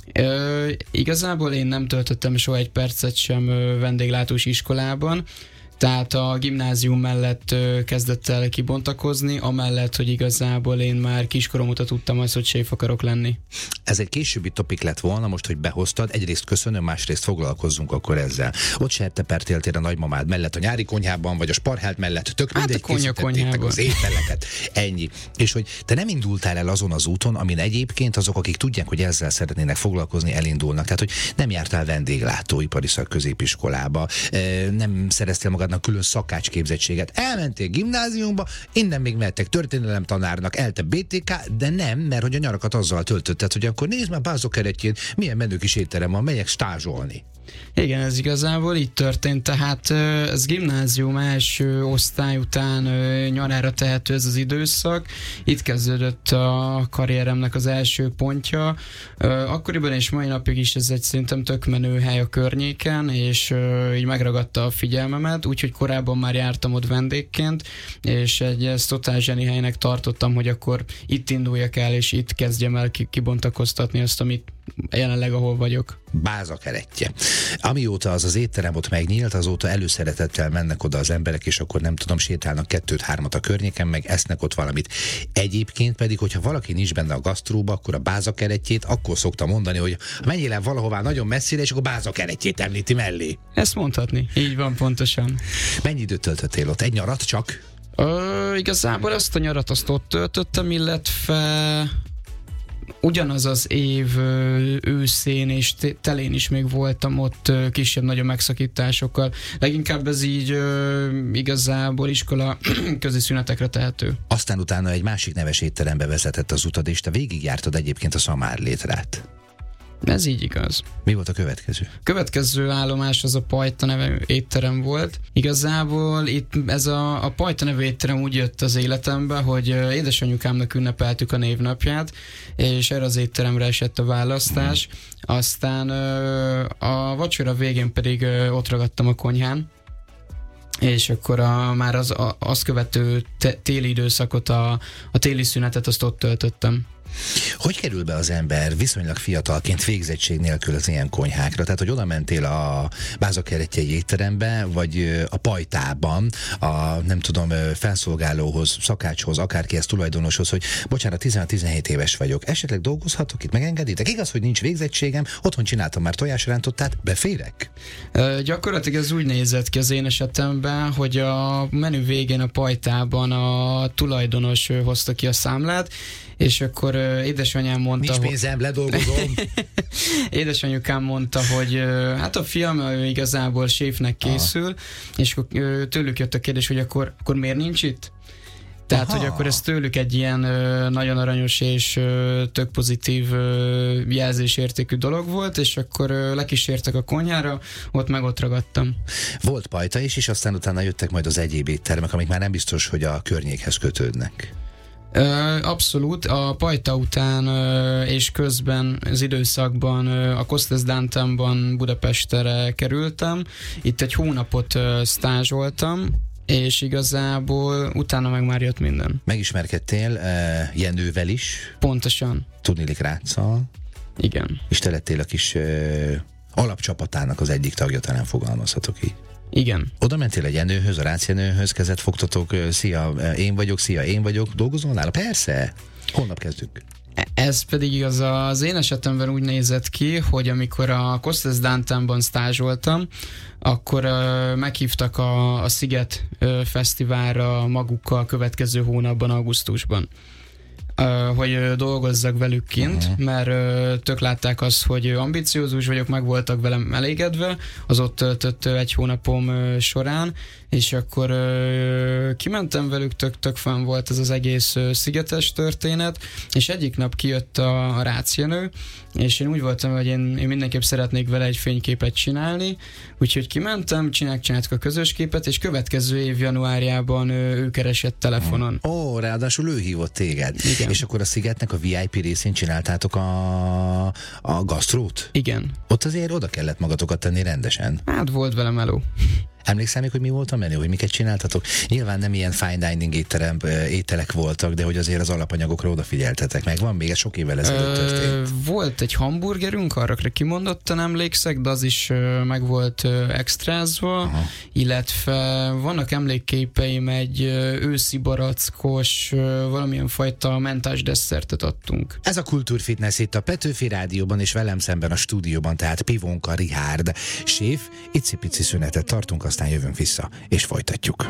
Igazából én nem töltöttem soha egy percet sem vendéglátós iskolában, tehát a gimnázium mellett kezdett el kibontakozni, amellett, hogy igazából én már kiskorom óta tudtam azt, hogy séf akarok lenni. Ez egy későbbi topik lett volna, most, hogy behoztad. Egyrészt köszönöm, másrészt foglalkozzunk akkor ezzel. Ott sertepert éltél a nagymamád mellett, a nyári konyhában, vagy a Sparhelt mellett, tök mindegy, készítettétek az ételeket. Ennyi. És hogy te nem indultál el azon az úton, amin egyébként azok, akik tudják, hogy ezzel szeretnének foglalkozni, elindulnak. Tehát, hogy nem jártál vendéglátóipari szakközépiskolába, nem szereztél magadnak külön szakácsképzettséget. Elmentél gimnáziumba, innen még mehettek történelemtanárnak, ELTE BTK, de nem, mert hogy a nyarakat azzal töltötted, hogy akkor nézd már Bázok keretjén, milyen menő kis étterem van, megyek stázsolni. Igen, ez igazából így történt, tehát ez gimnázium első osztály után nyarára tehető ez az időszak. Itt kezdődött a karrieremnek az első pontja. Akkoriban és mai napig is ez egy szerintem tök menő hely a környéken, és így megragadta a figyelmemet, úgyhogy korábban már jártam ott vendégként, és ezt totál zseni helynek tartottam, hogy akkor itt induljak el, és itt kezdjem el kibontakoztatni azt, amit jelenleg ahol vagyok. Báza keretje. Amióta az étterem ott megnyílt, azóta előszeretettel mennek oda az emberek, és akkor nem tudom, sétálnak 2-3 a környéken, meg esznek ott valamit. Egyébként pedig, hogyha valaki nincs benne a gasztróba, akkor a Báza keretjét akkor szokta mondani, hogy menjél el valahová nagyon messzire, és akkor Báza keretjét említi mellé. Ezt mondhatni. Így van, pontosan. Mennyi időt töltöttél ott? Egy nyarat csak? Igazából azt a nyarat azt ott töltöttem, illetve ugyanaz az év őszén és telén is még voltam ott kisebb-nagyobb megszakításokkal. Leginkább ez így igazából iskola közi szünetekre tehető. Aztán utána egy másik neves étterembe vezetett az utad, és te végigjártad egyébként a Szamárlétrát. Ez így igaz. Mi volt a következő? Következő állomás az a Pajta nevű étterem volt. Igazából itt ez a Pajta nevű étterem úgy jött az életembe, hogy édesanyukámnak ünnepeltük a névnapját, és erre az étteremre esett a választás. Aztán a vacsora végén pedig ott ragadtam a konyhán, és akkor már az követő téli időszakot, a téli szünetet azt ott töltöttem. Hogy kerül be az ember viszonylag fiatalként végzettség nélkül az ilyen konyhákra? Tehát, hogy oda mentél a Báza keretjei étterembe, vagy a Pajtában, a nem tudom, felszolgálóhoz, szakácshoz, akárkihez, tulajdonoshoz, hogy bocsánat, 16-17 éves vagyok, esetleg dolgozhatok itt, megengeditek? Igaz, hogy nincs végzettségem, otthon csináltam már tojásrántottát, beférek? Gyakorlatilag ez úgy nézett ki az én esetemben, hogy a menü végén a Pajtában a tulajdonos hozta ki a számlát, és akkor édesanyám mondta... Nincs pénzem, ledolgozom. Édesanyukám mondta, hogy hát a fiam igazából séfnek készül, és akkor tőlük jött a kérdés, hogy akkor miért nincs itt? Tehát, hogy akkor ez tőlük egy ilyen nagyon aranyos és tök pozitív jelzésértékű dolog volt, és akkor lekísértek a konyhára, ott ragadtam. Volt Pajta is, és aztán utána jöttek majd az egyéb éttermek, amik már nem biztos, hogy a környékhez kötődnek. Abszolút, a Pajta után és közben az időszakban a Kostes Dantemban Budapestre kerültem, itt egy hónapot stázsoltam, és igazából utána meg már jött minden. Megismerkedtél Jenővel is? Pontosan. Tudniillik Ráccal? Igen. És te lettél a kis alapcsapatának az egyik tagja, talán fogalmazhatok így. Igen. Oda mentél egy Jenőhöz, a Rácz Jenőhöz, kezet fogtatok, szia, én vagyok, dolgozol nála? Persze! Holnap kezdünk. Ez pedig igaz, az én esetemben úgy nézett ki, hogy amikor a Costas Downtownban stázsoltam, akkor meghívtak a Sziget Fesztiválra magukkal a következő hónapban, augusztusban. Hogy dolgozzak velük kint, mert tök látták azt, hogy ambiciózus vagyok, meg voltak velem elégedve az ott töltött egy hónapom során, és akkor kimentem velük, tök fenn volt ez az egész szigetes történet, és egyik nap kijött a Rácjenő, és én úgy voltam, hogy én mindenképp szeretnék vele egy fényképet csinálni, úgyhogy kimentem, csináltuk a közös képet, és következő év januárjában ő keresett telefonon. Ráadásul ő hívott téged. Igen. És akkor a Szigetnek a VIP részén csináltátok a gasztrót? Igen. Ott azért oda kellett magatokat tenni rendesen. Hát volt vele meló. Emlékszel még, hogy mi volt a menü, hogy miket csináltatok? Nyilván nem ilyen fine dining ételek voltak, de hogy azért az alapanyagokra odafigyeltetek meg. Van még, ez sok évvel ezelőtt történt. Volt egy hamburgerünk, arra kimondottan emlékszek, de az is meg volt extrázva, illetve vannak emlékképeim, egy őszi barackos, valamilyen fajta mentás desszertet adtunk. Ez a Kultúrfitness itt a Petőfi Rádióban, és velem szemben a stúdióban, tehát Pivonka Richárd séf. Icipici szünetet tartunk, aztán jövünk vissza, és folytatjuk.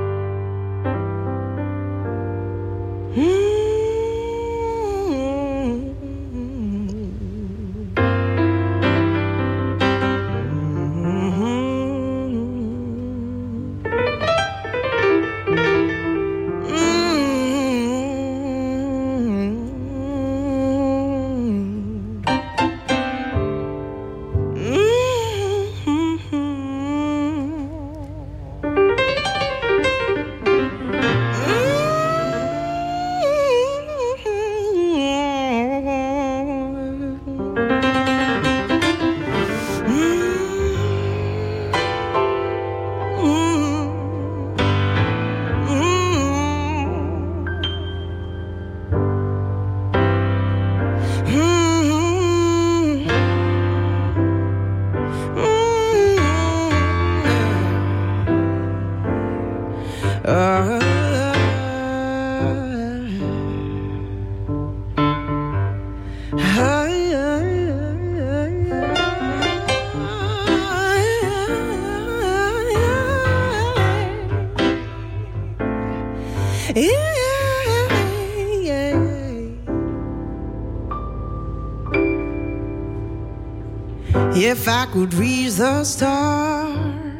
If I could reach the stars,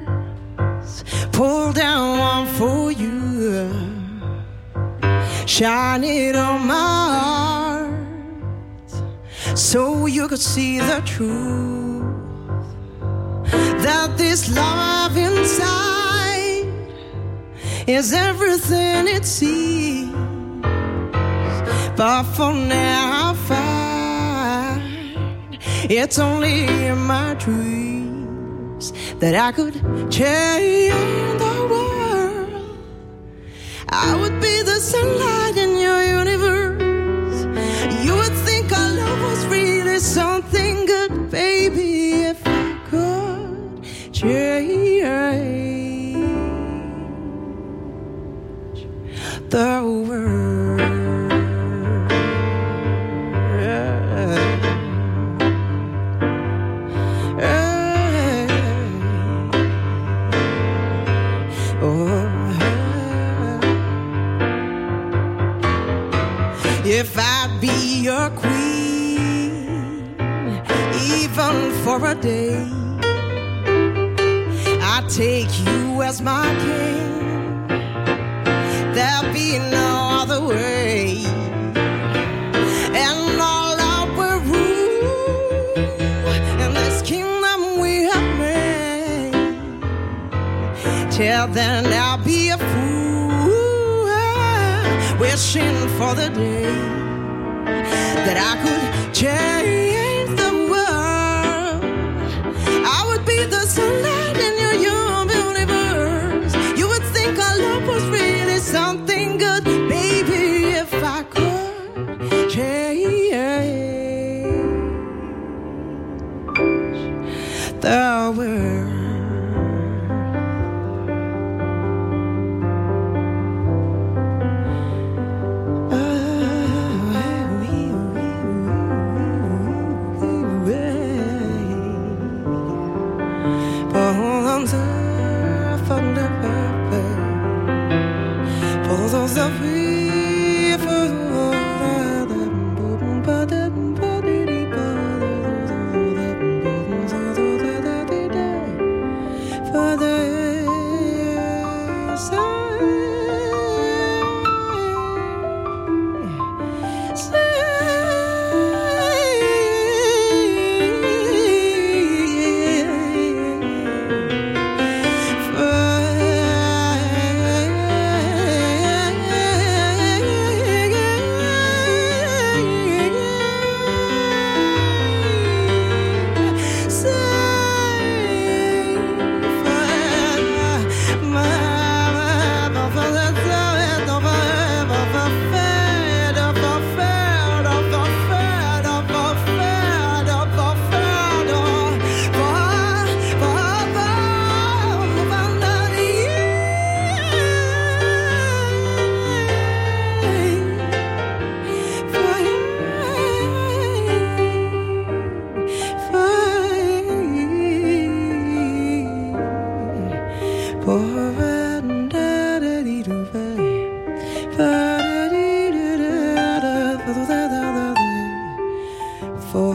pull down one for you, shine it on my heart, so you could see the truth, that this love inside is everything it seems. But for now I find it's only in my dreams that I could change the world. I would be the sunlight in your universe. You would think our love was really something good, baby, if I could change the world. If I'd be your queen, even for a day, I'd take you as my king. There'll be no other way. And all our rule in this kingdom we have made. Till then I'll be a fool, wishing for the day that I could change the world. I would be the sunlight in your universe. You would think our love was really something good, baby, if I could change the world.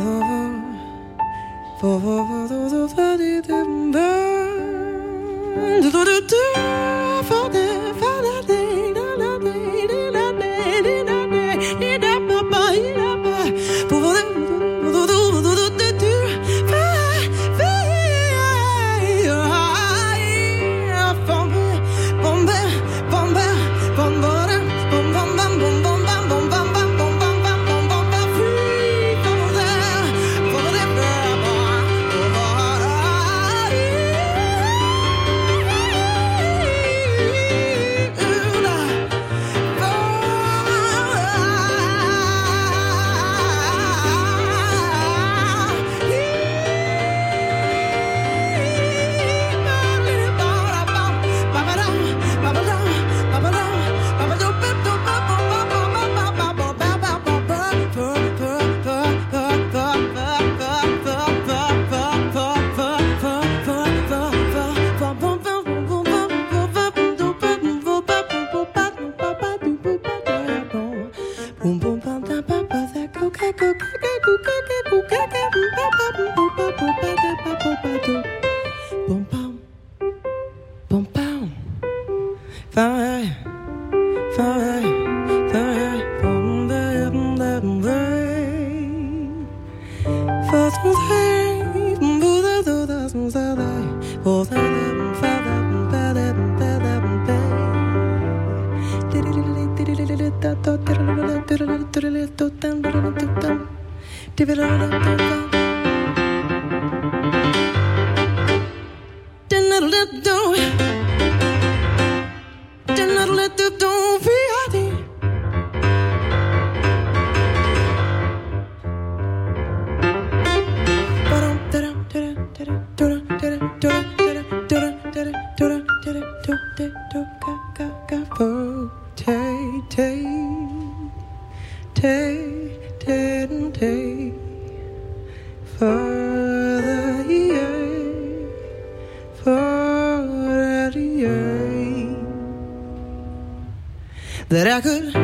That I could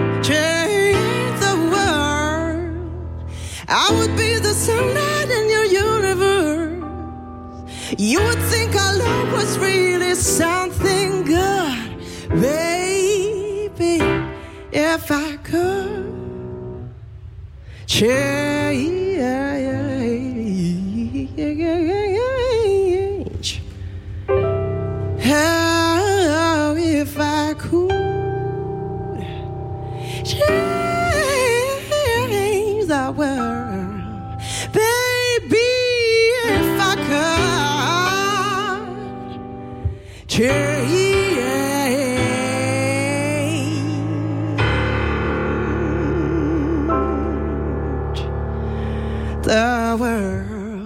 change the world, I would be the sunlight in your universe. You would think our love was really something good, baby, if I could change. How if I could change the world, baby, if I could change the world,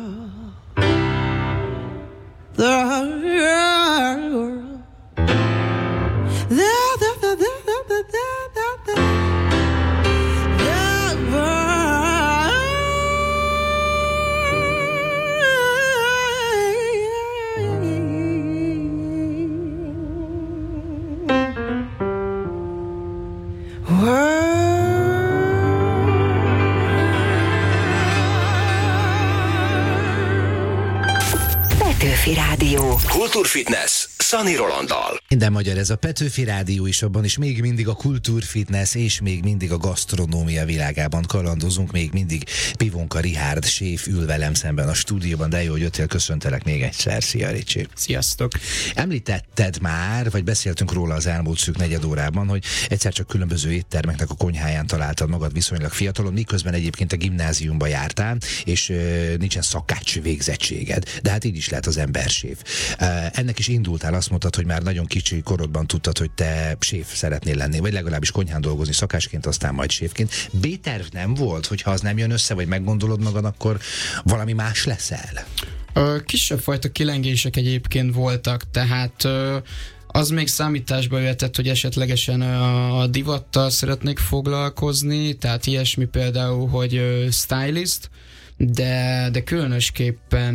Petőfi Rádió. Kultúrfitness Szani Rolanddal. Minden magyar, ez a Petőfi Rádió is, abban is még mindig a kultúrfitness és még mindig a gasztronómia világában kalandozunk, még mindig Pivonka Richárd séf ül velem szemben a stúdióban, de jó, hogy jöttél, köszöntelek még egyszer. Szia, Ricsi. Sziasztok. Említetted már, vagy beszéltünk róla az elmúlt szűk negyed órában, hogy egyszer csak különböző éttermeknek a konyháján találtad magad viszonylag fiatalon, miközben egyébként a gimnáziumba jártál, és nincsen szakács végzettséged, de hát így is lehet az ember séf. Ennek is indultál, azt mondtad, hogy már nagyon kicsi korodban tudtad, hogy te séf szeretnél lenni, vagy legalábbis konyhán dolgozni szakásként, aztán majd séfként. B-terv nem volt, hogyha az nem jön össze, vagy meggondolod magad, akkor valami más leszel? Kisebb fajta kilengések egyébként voltak, tehát az még számításba jöhetett, hogy esetlegesen a divattal szeretnék foglalkozni, tehát ilyesmi például, hogy stylist, de különösképpen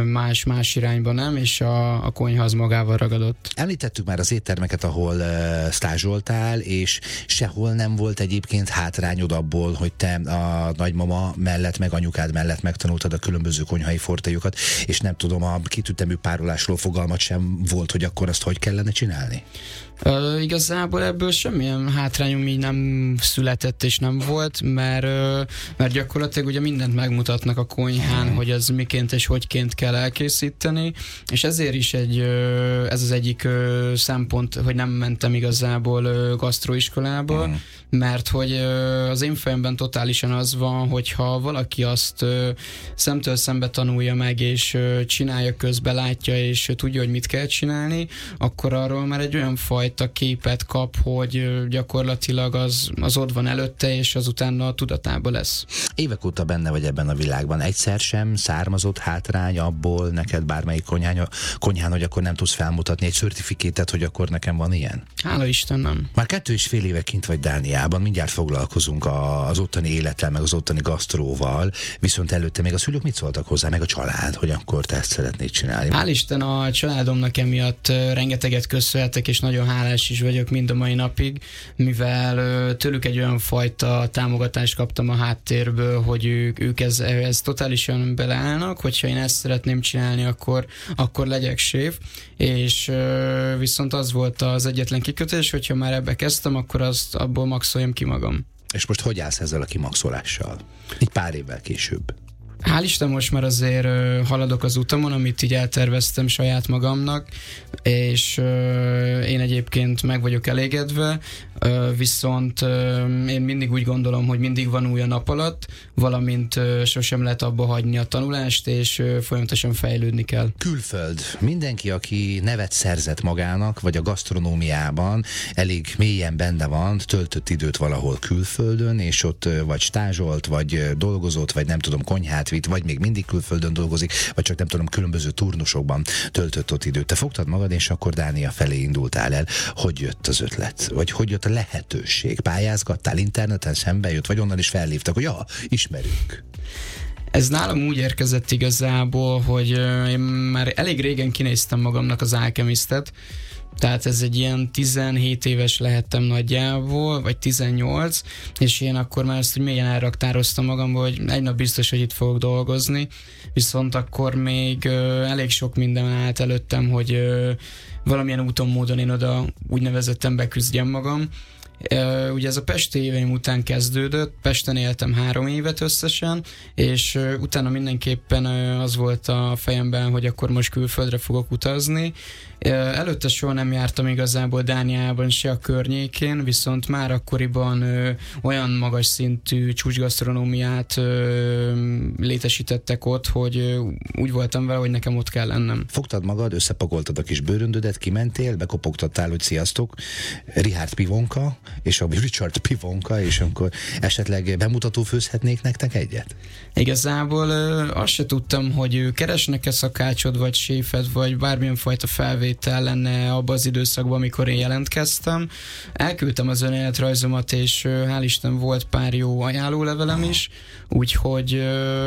más irányba nem, és a konyha az magával ragadott. Említettük már az éttermeket, ahol stázsoltál, és sehol nem volt egyébként hátrányod abból, hogy te a nagymama mellett, meg anyukád mellett megtanultad a különböző konyhai fortéjukat, és nem tudom, a kitűtemű párolásról fogalmat sem volt, hogy akkor azt hogy kellene csinálni? Igazából ebből semmilyen hátrányom így nem született és nem volt, mert gyakorlatilag ugye mindent megmutatnak a konyhán, hogy az miként és hogyként kell elkészíteni, és ezért is ez az egyik szempont, hogy nem mentem igazából gasztroiskolába, mert hogy az én fejemben totálisan az van, hogyha valaki azt szemtől szembe tanulja meg, és csinálja közben, látja, és tudja, hogy mit kell csinálni, akkor arról már egy olyan fajta képet kap, hogy gyakorlatilag az ott van előtte, és az utána a tudatában lesz. Évek óta benne vagy ebben a világban. Egyszer sem származott hátrány abból neked bármelyik konyhán, hogy akkor nem tudsz felmutatni egy certifikétet, hogy akkor nekem van ilyen? Hála Istennem. Már 2,5 éve kint vagy Dániában, mindjárt foglalkozunk az ottani élettel, meg az ottani gasztróval, viszont előtte még a szülők mit szóltak hozzá, meg a család, hogy akkor te ezt szeretnéd csinálni? Hál' Isten, a családomnak emiatt rengeteget köszönhetek, és nagyon hálás is vagyok mind a mai napig, mivel tőlük egy olyan fajta támogatást kaptam a háttérből, hogy ők ez totálisan beleállnak, hogyha én ezt szeretném csinálni, akkor legyek séf, és viszont az volt az egyetlen kikötés, hogyha már ebbe kezdtem, akkor abból maxoljam ki magam. És most hogy állsz ezzel a kimaxolással? Így pár évvel később. Hál' Isten, most már azért haladok az utamon, amit így elterveztem saját magamnak, és én egyébként meg vagyok elégedve, viszont én mindig úgy gondolom, hogy mindig van új a nap alatt, valamint sosem lehet abba hagyni a tanulást, és folyamatosan fejlődni kell. Külföld. Mindenki, aki nevet szerzett magának, vagy a gasztronómiában elég mélyen benne van, töltött időt valahol külföldön, és ott vagy stázsolt, vagy dolgozott, vagy nem tudom, konyhát vitt, vagy még mindig külföldön dolgozik, vagy csak nem tudom, különböző turnusokban töltött ott időt. Te fogtad magad, és akkor Dánia felé indultál el. Hogy jött az ötlet? Vagy hogy jött a lehetőség? Pályázgattál, interneten szembe jött, vagy onnan is felhívtak, hogy ismerünk? Ez nálam úgy érkezett igazából, hogy én már elég régen kinéztem magamnak az Alchemistet, tehát ez egy ilyen 17 éves lehettem nagyjából, vagy 18, és én akkor már ezt úgy mélyen elraktároztam magamba, hogy egy nap biztos, hogy itt fogok dolgozni, viszont akkor még elég sok minden állt előttem, hogy valamilyen úton, módon én oda úgynevezetten beküzdjem magam. Ugye ez a pesti éveim után kezdődött, Pesten éltem 3 évet összesen, és utána mindenképpen az volt a fejemben, hogy akkor most külföldre fogok utazni. Előtte soha nem jártam igazából Dániában, se a környékén, viszont már akkoriban olyan magas szintű csúcsgasztronómiát létesítettek ott, hogy úgy voltam vele, hogy nekem ott kell lennem. Fogtad magad, összepakoltad a kis bőröndödet, kimentél, bekopogtattál, hogy sziasztok, Richard Pivonka, és a Richard Pivonka, és akkor esetleg bemutató főzhetnék nektek egyet? Igazából azt se tudtam, hogy keresnek-e szakácsod, vagy séfed, vagy bármilyen fajta felvétel lenne abban az időszakban, amikor én jelentkeztem. Elküldtem az önéletrajzomat, és hál' Isten volt pár jó ajánlólevelem is, úgyhogy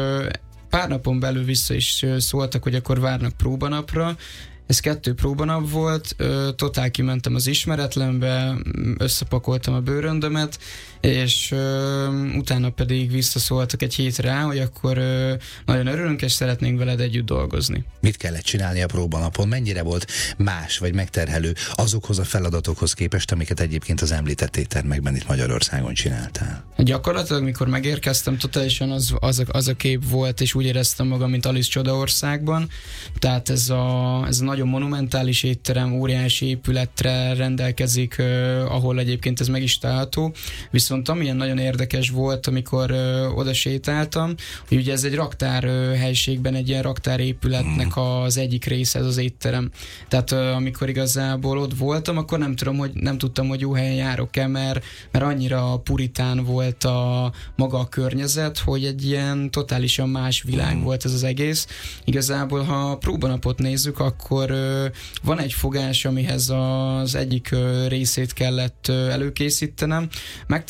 pár napon belül vissza is szóltak, hogy akkor várnak próbanapra. Ez 2 próbanap volt, totál kimentem az ismeretlenbe, összepakoltam a bőröndömet, és utána pedig visszaszóltak egy hétre rá, hogy akkor nagyon örülünk, és szeretnénk veled együtt dolgozni. Mit kellett csinálni a próbanapon? Mennyire volt más vagy megterhelő azokhoz a feladatokhoz képest, amiket egyébként az említett éttermekben itt Magyarországon csináltál? Gyakorlatilag, mikor megérkeztem, totálisan az a kép volt, és úgy éreztem magam, mint Alice Csodaországban. Tehát ez a nagyon monumentális étterem, óriási épületre rendelkezik, ahol egyébként ez meg is található. Viszont amilyen nagyon érdekes volt, amikor oda sétáltam, hogy ugye ez egy raktár helységben, egy ilyen raktárépületnek az egyik része, ez az étterem. Tehát amikor igazából ott voltam, akkor nem tudtam, hogy jó helyen járok-e, mert annyira puritán volt maga a környezet, hogy egy ilyen totálisan más világ volt ez az egész. Igazából, ha a próbanapot nézzük, akkor van egy fogás, amihez az egyik részét kellett előkészítenem.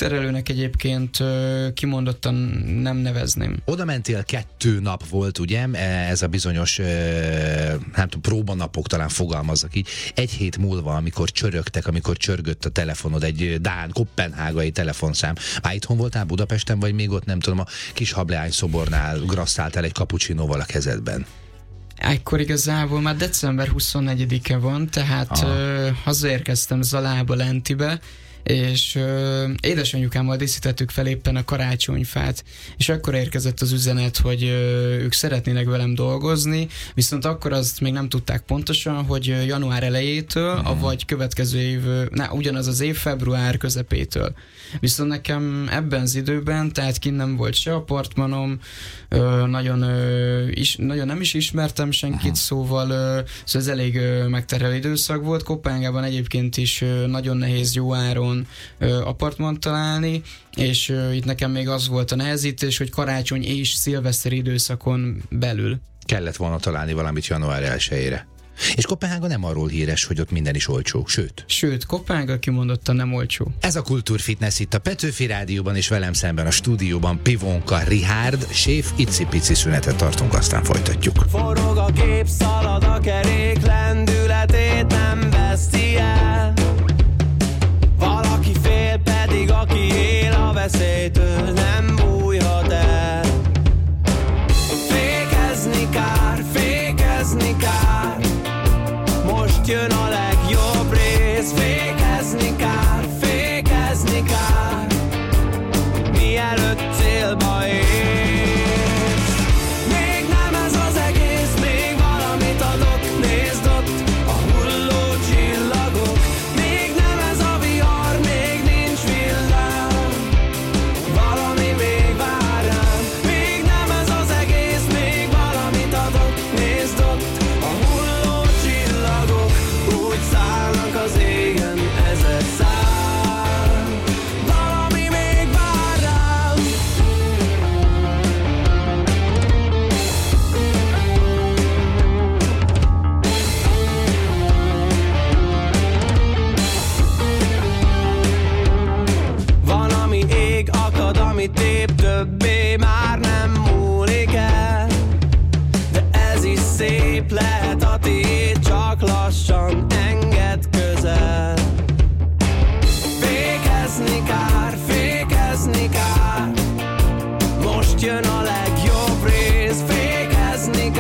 megterelőnek egyébként kimondottan nem nevezném. Oda mentél, 2 nap volt, ugye? Ez a bizonyos nem tudom, próbanapok, talán fogalmazzak így. 1 hét múlva, amikor csörögtek, amikor csörgött a telefonod, egy dán, kopenhágai telefonszám. Már itthon voltál Budapesten, vagy még ott nem tudom, a kis hableány szobornál grasszáltál egy cappuccinóval a kezedben? Ekkor igazából már december 24-e van, tehát hazaérkeztem Zalába, Lentibe, és édesanyukámmal díszítettük fel éppen a karácsonyfát, és akkor érkezett az üzenet, hogy ők szeretnének velem dolgozni, viszont akkor azt még nem tudták pontosan, hogy január elejétől, avagy következő év, ugyanaz az év február közepétől. Viszont nekem ebben az időben, tehát kint nem volt se apartmanom, nagyon nem is ismertem senkit, szóval ez elég megterhelő időszak volt. Kopenhágában egyébként is nagyon nehéz jó áron apartmant találni, és itt nekem még az volt a nehezítés, hogy karácsony és szilveszter időszakon belül kellett volna találni valamit január 1-ére. És Kopenhága nem arról híres, hogy ott minden is olcsó, sőt, Kopenhága kimondottan nem olcsó. Ez a Kultúrfitness itt a Petőfi Rádióban, és velem szemben a stúdióban Pivonka Richárd, séf, icipici szünetet tartunk, aztán folytatjuk. Forog a gép, szalad a kerék, lendületét nem veszti el. Valaki fél, pedig aki él a veszélytől nem bújhat el. Fékezni kár, most jön a legjobb rész. Fékezni kár, mielőtt célba érsz. Még nem ez az egész, még valamit adok, nézd ott a hulló csillagok. Még nem ez a vihar, még nincs villám, valami még vár rám. Még nem ez az egész, még valamit adok, nézd ott a hulló csillagok. Úgy szállnak az égen 1000 szám, valami még vár rám. Van, ami ég, akad, ami tép, többé már nem múlik el. De ez is szép lehet a tiéd, csak lassan engedd közel. Fékezni kár, most jön a legjobb rész. Fékezni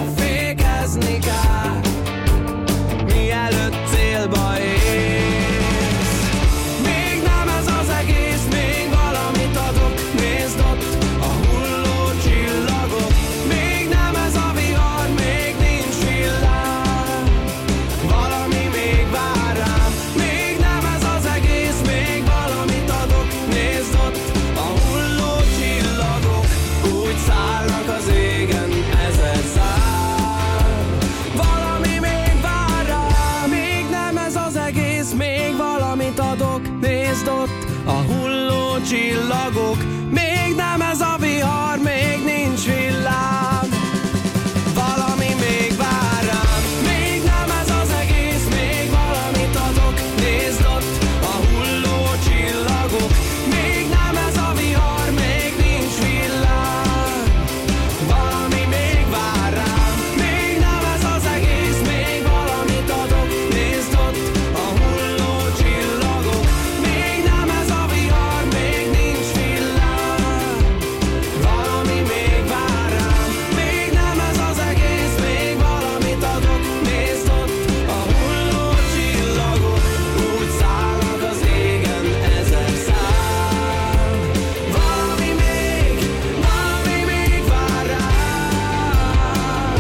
kár, mielőtt célba érsz. Még nem ez az egész, még valamit adok, nézd ott a hulló csillagok. Még nem ez a vihar, még nincs villám, valami még vár rám. Még nem ez az egész, még valamit adok, nézd ott a hulló csillagok. Úgy szállnak az égen 1000 szám, valami még vár rám. Még nem ez az egész, még valamit adok, nézd ott a hulló csillagok. Még nem ez a vihar, még nincs villám, valami még vár rám. Még nem ez az egész, még valamit adok, nézd ott a hulló csillagok. Még nem ez a vihar, még nincs villám, valami még vár rám. Még nem ez az egész, még valamit adok, nézd ott a hulló csillagok. Még nem ez a vihar, még nincs villám, valami még vár rám. Még nem ez az egész, még valamit adok, nézd ott a hulló csillagok. Úgy szállnak az égen 1000 szám, valami még vár rám.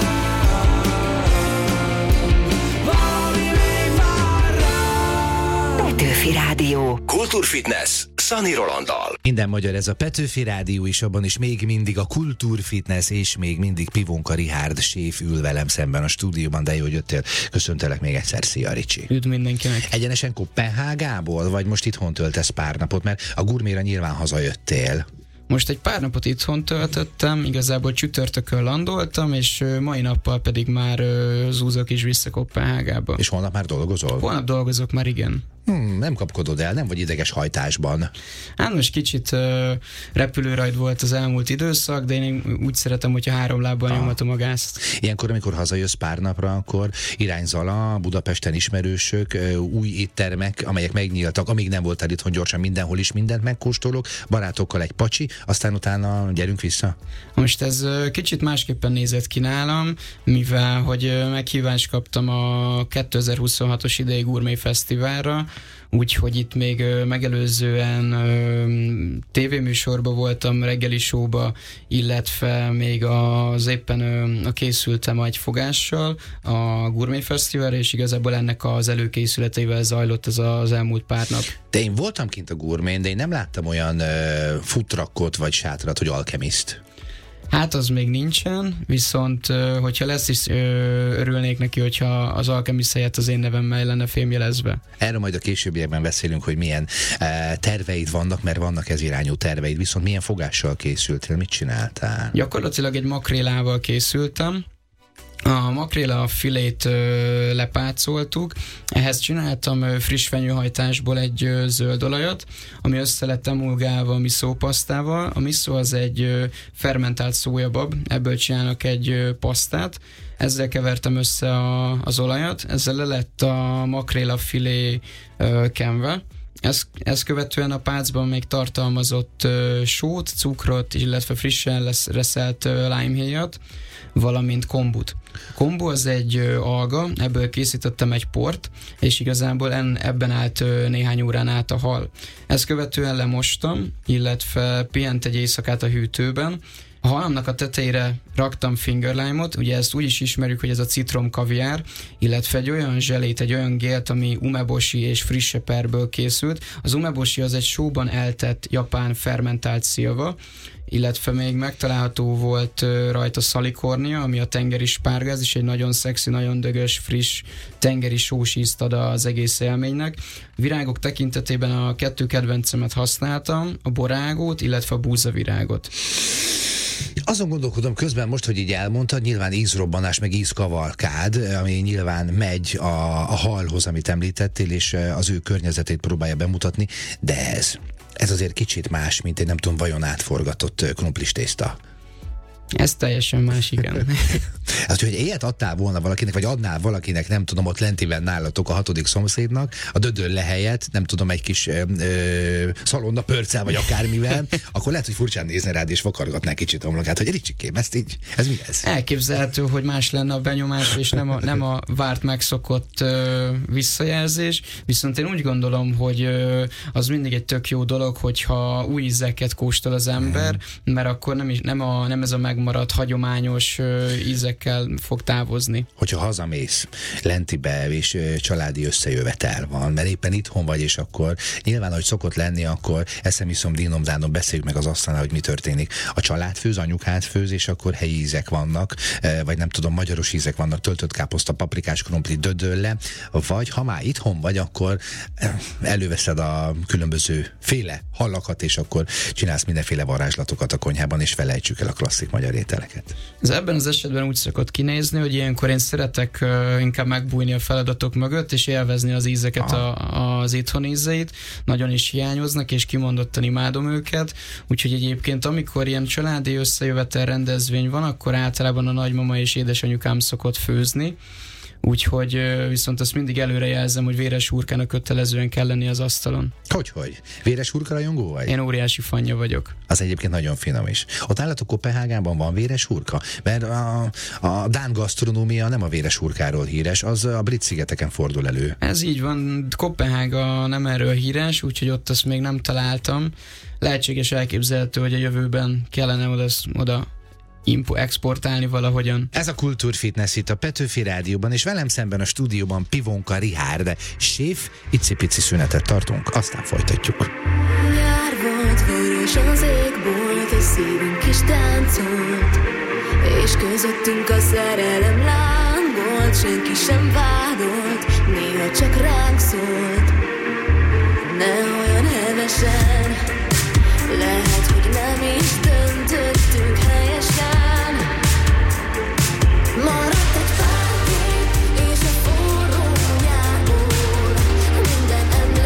Valami még vár rám. Petőfi Rádió. Kultúrfitness Szani Rolanddal. Minden magyar, ez a Petőfi Rádió, és abban is még mindig a Kultúrfitness, és még mindig Pivonka Richárd séf ül velem szemben a stúdióban, de jó, hogy jöttél. Köszöntelek még egyszer, szia Ricsi. Üdv mindenkinek. Egyenesen Kopenhágából, vagy most itthon töltesz pár napot, mert a gurméra nyilván hazajöttél. Most egy pár napot itthon töltöttem, igazából csütörtökön landoltam, és mai nappal pedig már zúzok is vissza Kopenhágába. És holnap már dolgozol? Holnap dolgozok már, igen. Nem kapkodod el, nem vagy ideges hajtásban. Hát most kicsit repülőrajt volt az elmúlt időszak, de én úgy szeretem, hogyha 3 lábbal nyomatom a gázt. Ilyenkor, amikor hazajössz pár napra, akkor irány Zala, Budapesten ismerősök, új éttermek, amelyek megnyíltak, amíg nem voltál itthon, gyorsan mindenhol is mindent megkóstolok, barátokkal egy pacsi, aztán utána gyerünk vissza. Most ez kicsit másképpen nézett ki nálam, mivel hogy meghívást kaptam a 2026-os idei Gourmet Fesztiválra, úgyhogy itt még megelőzően tévéműsorban voltam, reggeli showba, illetve még éppen készültem egy fogással a Gourmet Fesztiválra, és igazából ennek az előkészületeivel zajlott ez az elmúlt pár nap. De én voltam kint a Gourmet, de én nem láttam olyan futrakot vagy sátrat, hogy Alchemist. Hát az még nincsen, viszont hogyha lesz is, örülnék neki, hogyha az Alchemist helyett az én nevemmel lenne fémjelezve. Erről majd a későbbiekben beszélünk, hogy milyen terveid vannak, mert vannak ez irányú terveid, viszont milyen fogással készültél, mit csináltál? Gyakorlatilag egy makrélával készültem. A makréla filét lepácoltuk, ehhez csináltam friss fenyőhajtásból egy zöld olajat, ami össze lett emulgálva a miszópasztával. A miszó az egy fermentált szójabab, ebből csinálnak egy pasztát, ezzel kevertem össze az olajat, ezzel le lett a makréla filé kenve. Ezt követően a pácban még tartalmazott sót, cukrot, illetve frissen reszelt limehéjat, valamint kombut. Kombu az egy alga, ebből készítettem egy port, és igazából ebben állt néhány órán át a hal. Ezt követően lemostam, illetve pihent egy éjszakát a hűtőben. A halamnak a tetejére raktam fingerlime-ot, ugye ezt úgy is ismerjük, hogy ez a citrom kaviár, illetve egy olyan zselét, egy olyan gélt, ami umeboshi és frisse perből készült. Az umeboshi az egy sóban eltett japán fermentált szilva, illetve még megtalálható volt rajta szalikornia, ami a tengeri spárga, ez is egy nagyon szexi, nagyon dögös, friss tengeri sós ízt ad az egész élménynek. Virágok tekintetében a 2 kedvencemet használtam, a borágót, illetve a búzavirágot. Azon gondolkodom közben most, hogy így elmondtad, nyilván ízrobbanás, meg ízkavalkád, ami nyilván megy a halhoz, amit említettél, és az ő környezetét próbálja bemutatni, de ez azért kicsit más, mint egy nem tudom, vajon átforgatott krumplis tészta. Ez teljesen más, igen. Hát, hogy ilyet adtál volna valakinek, vagy adnál valakinek, nem tudom, ott lentiben nálatok a 6. szomszédnak, a dödön helyett, nem tudom, egy kis szalonna pörccel, vagy akármivel, akkor lehet, hogy furcsán nézne rád, és vakargatná kicsit a homlokát, hogy Ricsikém, ez mi ez? Elképzelhető, hogy más lenne a benyomás, és nem a várt megszokott visszajelzés, viszont én úgy gondolom, hogy az mindig egy tök jó dolog, hogyha új ízeket kóstol az ember, mert akkor nem ez a megmaradt hagyományos ízekkel fog távozni. Hogyha hazamész lentibe, és családi összejövetel van, mert éppen itthon vagy, és akkor nyilván, ahogy szokott lenni, akkor eszem, iszom, dínom, dánom, beszéljük meg az asztalnál, hogy mi történik. A család főz, anyukát főz, és akkor helyi ízek vannak, vagy nem tudom, magyaros ízek vannak, töltött káposzta, paprikás krumpli, dödölle, vagy ha már itthon vagy, akkor előveszed a különböző féle hallakat, és akkor csinálsz mindenféle varázslatokat a konyhában, és felejtsük el a klasszik magyar ételeket. Ez ebben az esetben úgy szokott kinézni, hogy ilyenkor én szeretek inkább megbújni a feladatok mögött, és élvezni az ízeket, az itthon ízeit. Nagyon is hiányoznak, és kimondottan imádom őket. Úgyhogy egyébként, amikor ilyen családi összejövetel rendezvény van, akkor általában a nagymama és édesanyukám szokott főzni. Úgyhogy viszont azt mindig előre jelzem, hogy véres hurkának kötelezően kell lenni az asztalon. Hogy? Véres hurka rajongó vagy? Én óriási fanja vagyok. Az egyébként nagyon finom is. Ott nálatok Koppenhágában van véres hurka? Mert a dán gasztronómia nem a véres hurkáról híres, az a brit szigeteken fordul elő. Ez így van, Koppenhága nem erről híres, úgyhogy ott azt még nem találtam. Lehetséges, elképzelhető, hogy a jövőben kellene oda exportálni valahogyan. Ez a Kultúrfitness itt a Petőfi Rádióban, és velem szemben a stúdióban Pivonka Richárd, séf, icipici szünetet tartunk, aztán folytatjuk. Nyár volt, vörös az égbolt, és szívünk is táncolt, és közöttünk a szerelem lángolt, senki sem vádolt, néha csak ránk szólt. Ne olyan hevesen, lehet, hogy nem is döntöttünk helyesen. Maradt egy pár kép, és a forró nyárból minden emlék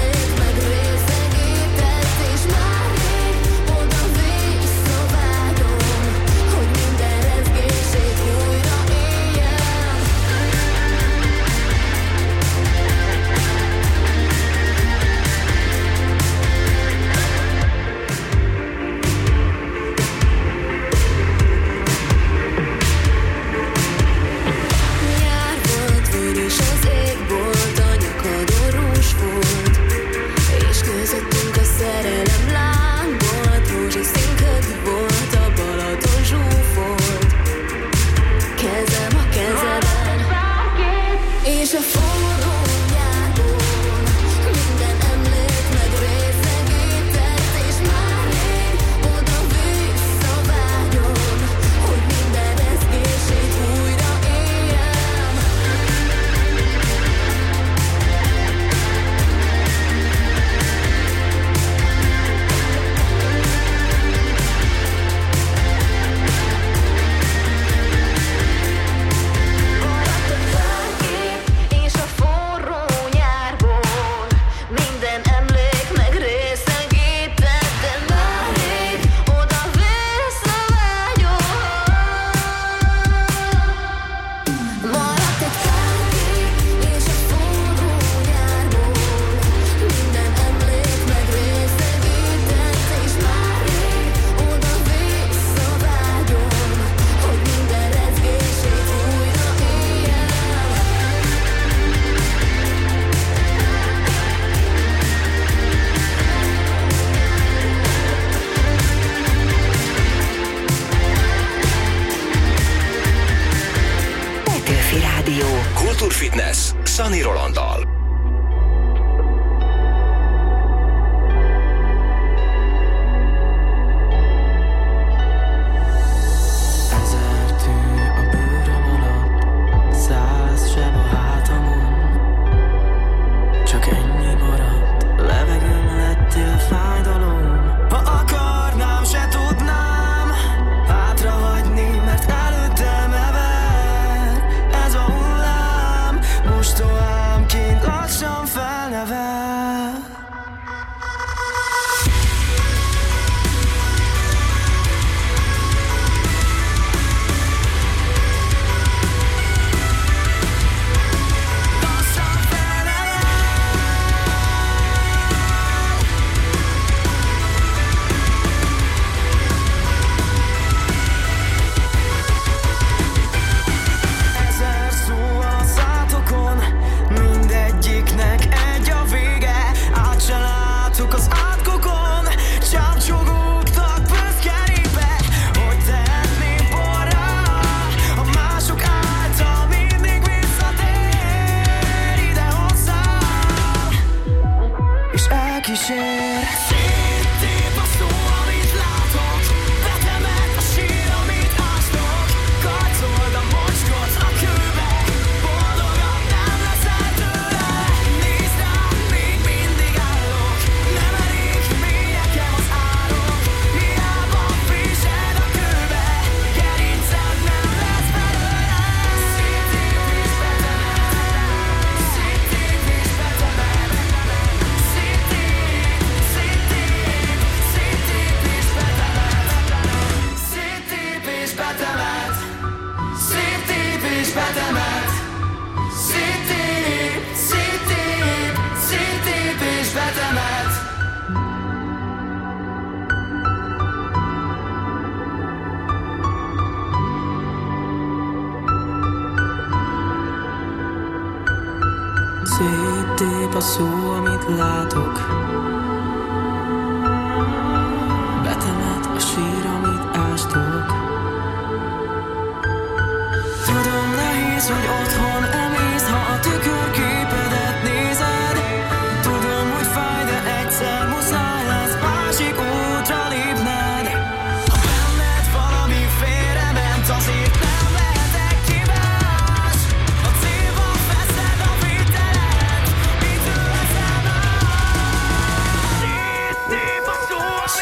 Rádió. Kultúrfitness Szani Rolanddal. Széttép a szó, amit látok. Betemet a sír, amit ástok. Tudom, nehéz, hogy otthon emész, ha a tükörképedet nézed. Tudom, hogy fáj, de egyszer muszáj lesz másik útra lépned. Ha benned valami félrement, azért nem lehetek kibás. A célba veszed a vételet, mitől leszel más? Széttép a szó,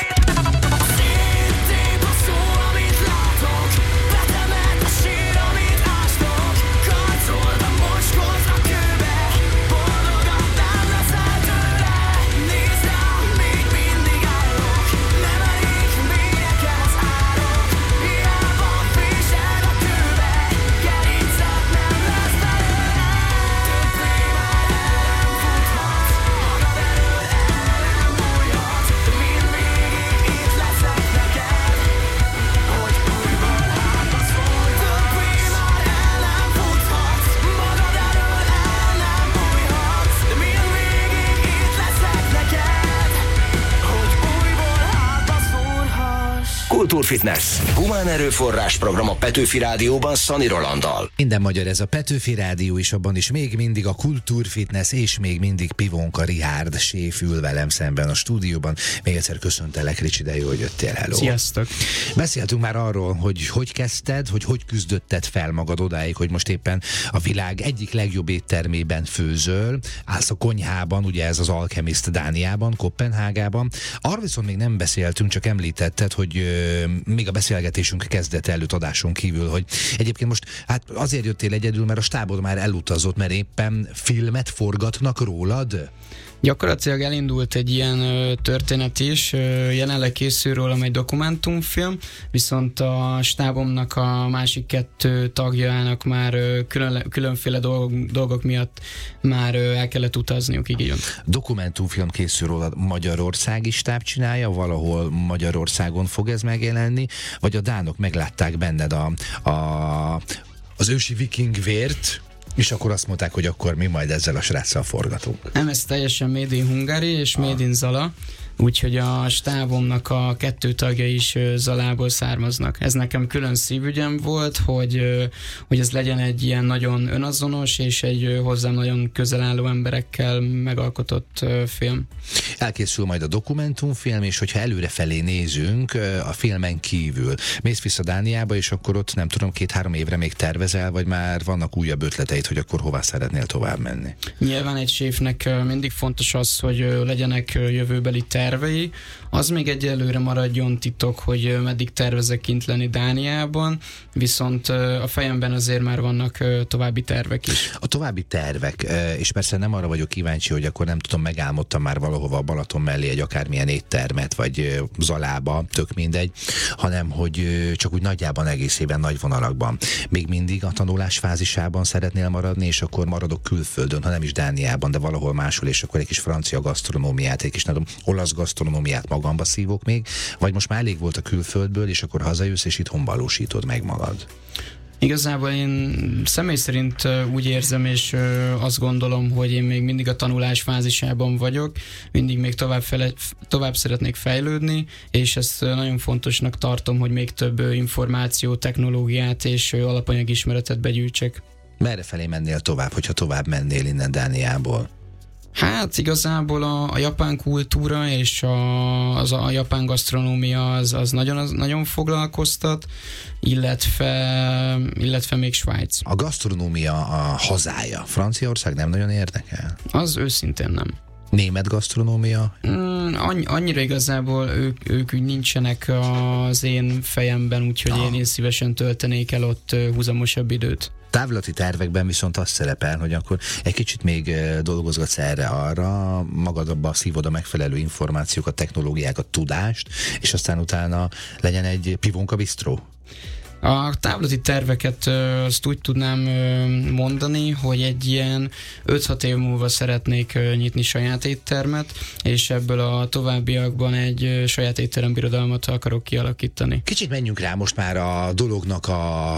amit látok. Betemet a sír, amit ástok. Karcold a mocskot a kőbe, boldogabb nem leszel tőle. Nézd rám, még mindig állok. Nem elég még nekem az árok. Hiába fésed a kőbe, gerinced nem lesz belőle. Többé már el nem futhatsz, magad elől el nem bújhatsz. Mindvégig itt leszek neked, hogy újból hátba szólj. Többé már el nem futhatsz, magad elől el nem bújhatsz. Mindvégig itt leszek neked, hogy újból hátba szólhass. Kultúrfitness. Humán erőforrás program a Petőfi Rádióban Szani Rolanddal. Minden magyar ez a Petőfi Rádió, és abban is még mindig a Kultúrfitness, és még mindig Pivonka Richárd séf ül velem szemben a stúdióban. Még egyszer köszöntelek, Ricsi, de jó, hogy jöttél. Hello. Sziasztok! Beszéltünk már arról, hogy kezdted, hogy küzdötted fel magad odáig, hogy most éppen a világ egyik legjobb éttermében főzöl, állsz a konyhában, ugye ez az Alchemist Dániában, Koppenhágában. Arról viszont még nem beszéltünk, csak említetted, hogy még a beszélgetésünk kezdete előtt adáson kívül, hogy egyébként most hát azért jöttél egyedül, mert a stábod már elutazott, mert éppen filmet forgatnak rólad? Gyakorlatilag elindult egy ilyen történet is, jelenleg készül rólam egy dokumentumfilm, viszont a stábomnak a másik 2 tagjának már különféle dolgok miatt már el kellett utazniuk, így jön. Dokumentumfilm készül rólad, magyarországi stáb csinálja, valahol Magyarországon fog ez megjelenni, vagy a dánok meglátták benned az ősi viking vért, és akkor azt mondták, hogy akkor mi majd ezzel a sráccal forgatunk. Nem, ez teljesen Made in Hungary és Made in Zala, úgyhogy a stábomnak a 2 tagja is Zalából származnak. Ez nekem külön szívügyem volt, hogy ez legyen egy ilyen nagyon önazonos és egy hozzám nagyon közel álló emberekkel megalkotott film. Elkészül majd a dokumentumfilm, és hogyha előrefelé nézünk a filmen kívül, mész vissza Dániába, és akkor ott nem tudom, 2-3 évre még tervezel, vagy már vannak újabb ötleteid, hogy akkor hová szeretnél tovább menni? Nyilván egy séfnek mindig fontos az, hogy legyenek jövőbeli tervei. Az még egyelőre maradjon titok, hogy meddig tervezek kint lenni Dániában, viszont a fejemben azért már vannak további tervek is. A további tervek, és persze nem arra vagyok kíváncsi, hogy akkor nem tudom, megálmodtam már valahova a Balaton mellé egy akármilyen éttermet, vagy Zalába, tök mindegy, hanem hogy csak úgy nagyjában, egészében, nagy vonalakban. Még mindig a tanulás fázisában szeretnél maradni, és akkor maradok külföldön, ha nem is Dániában, de valahol máshol, és akkor egy kis francia gasztronómiát, egy kis olasz gasztronómiát magamba szívok még, vagy most már elég volt a külföldből, és akkor hazajössz, és itthon valósítod meg magad? Igazából én személy szerint úgy érzem, és azt gondolom, hogy én még mindig a tanulás fázisában vagyok, mindig még tovább szeretnék fejlődni, és ezt nagyon fontosnak tartom, hogy még több információ, technológiát és alapanyagismeretet begyűjtsek. Merre felé mennél tovább, hogyha tovább mennél innen Dániából? Hát igazából a japán kultúra és a japán gasztronómia az nagyon foglalkoztat, illetve még Svájc. A gasztronómia a hazája. Franciaország nem nagyon érdekel? Az őszintén nem. Német gasztronómia? Annyira igazából ők úgy nincsenek az én fejemben, úgyhogy én szívesen töltenék el ott húzamosabb időt. Távlati tervekben viszont azt szerepel, hogy akkor egy kicsit még dolgozgatsz erre-arra, magadba szívod a megfelelő információkat, technológiákat, tudást, és aztán utána legyen egy Pivonka Bistró. A távlati terveket azt úgy tudnám mondani, hogy egy ilyen 5-6 év múlva szeretnék nyitni saját éttermet, és ebből a továbbiakban egy saját étterembirodalmat akarok kialakítani. Kicsit menjünk rá most már a dolognak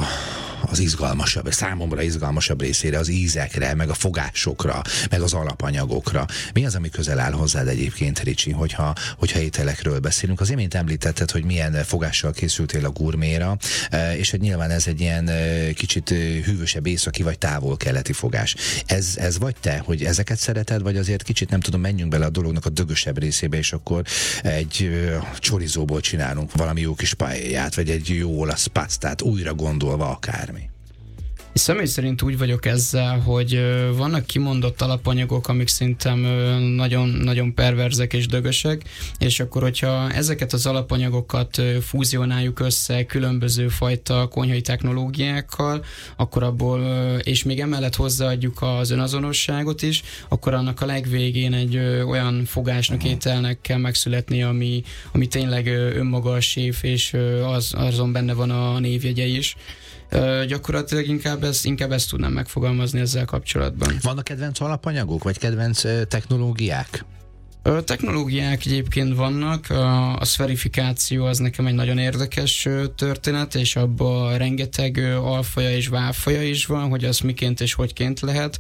az izgalmasabb, számomra izgalmasabb részére, az ízekre, meg a fogásokra, meg az alapanyagokra. Mi az, ami közel áll hozzád egyébként, Ricsi, hogyha ételekről beszélünk? Az imént említetted, hogy milyen fogással készültél a gurméra, és hogy nyilván ez egy ilyen kicsit hűvösebb északi vagy távol-keleti fogás. Ez vagy te, hogy ezeket szereted, vagy azért kicsit nem tudom, menjünk bele a dolognak a dögösebb részébe, és akkor egy csorizóból csinálunk valami jó kis paellát, vagy egy jó olasz pasztát, újra gondolva akármi. Személy szerint úgy vagyok ezzel, hogy vannak kimondott alapanyagok, amik szerintem nagyon perverzek és dögösek, és akkor, hogyha ezeket az alapanyagokat fúzionáljuk össze különböző fajta konyhai technológiákkal, akkor abból, és még emellett hozzáadjuk az önazonosságot is, akkor annak a legvégén egy olyan fogásnak, ételnek kell megszületni, ami tényleg önmaga a séf, és azon benne van a névjegye is. Gyakorlatilag inkább ezt tudnám megfogalmazni ezzel kapcsolatban. Vannak kedvenc alapanyagok, vagy kedvenc technológiák? Technológiák egyébként vannak, a szferifikáció az nekem egy nagyon érdekes történet, és abban rengeteg alfaja és válfaja is van, hogy az miként és hogyként lehet,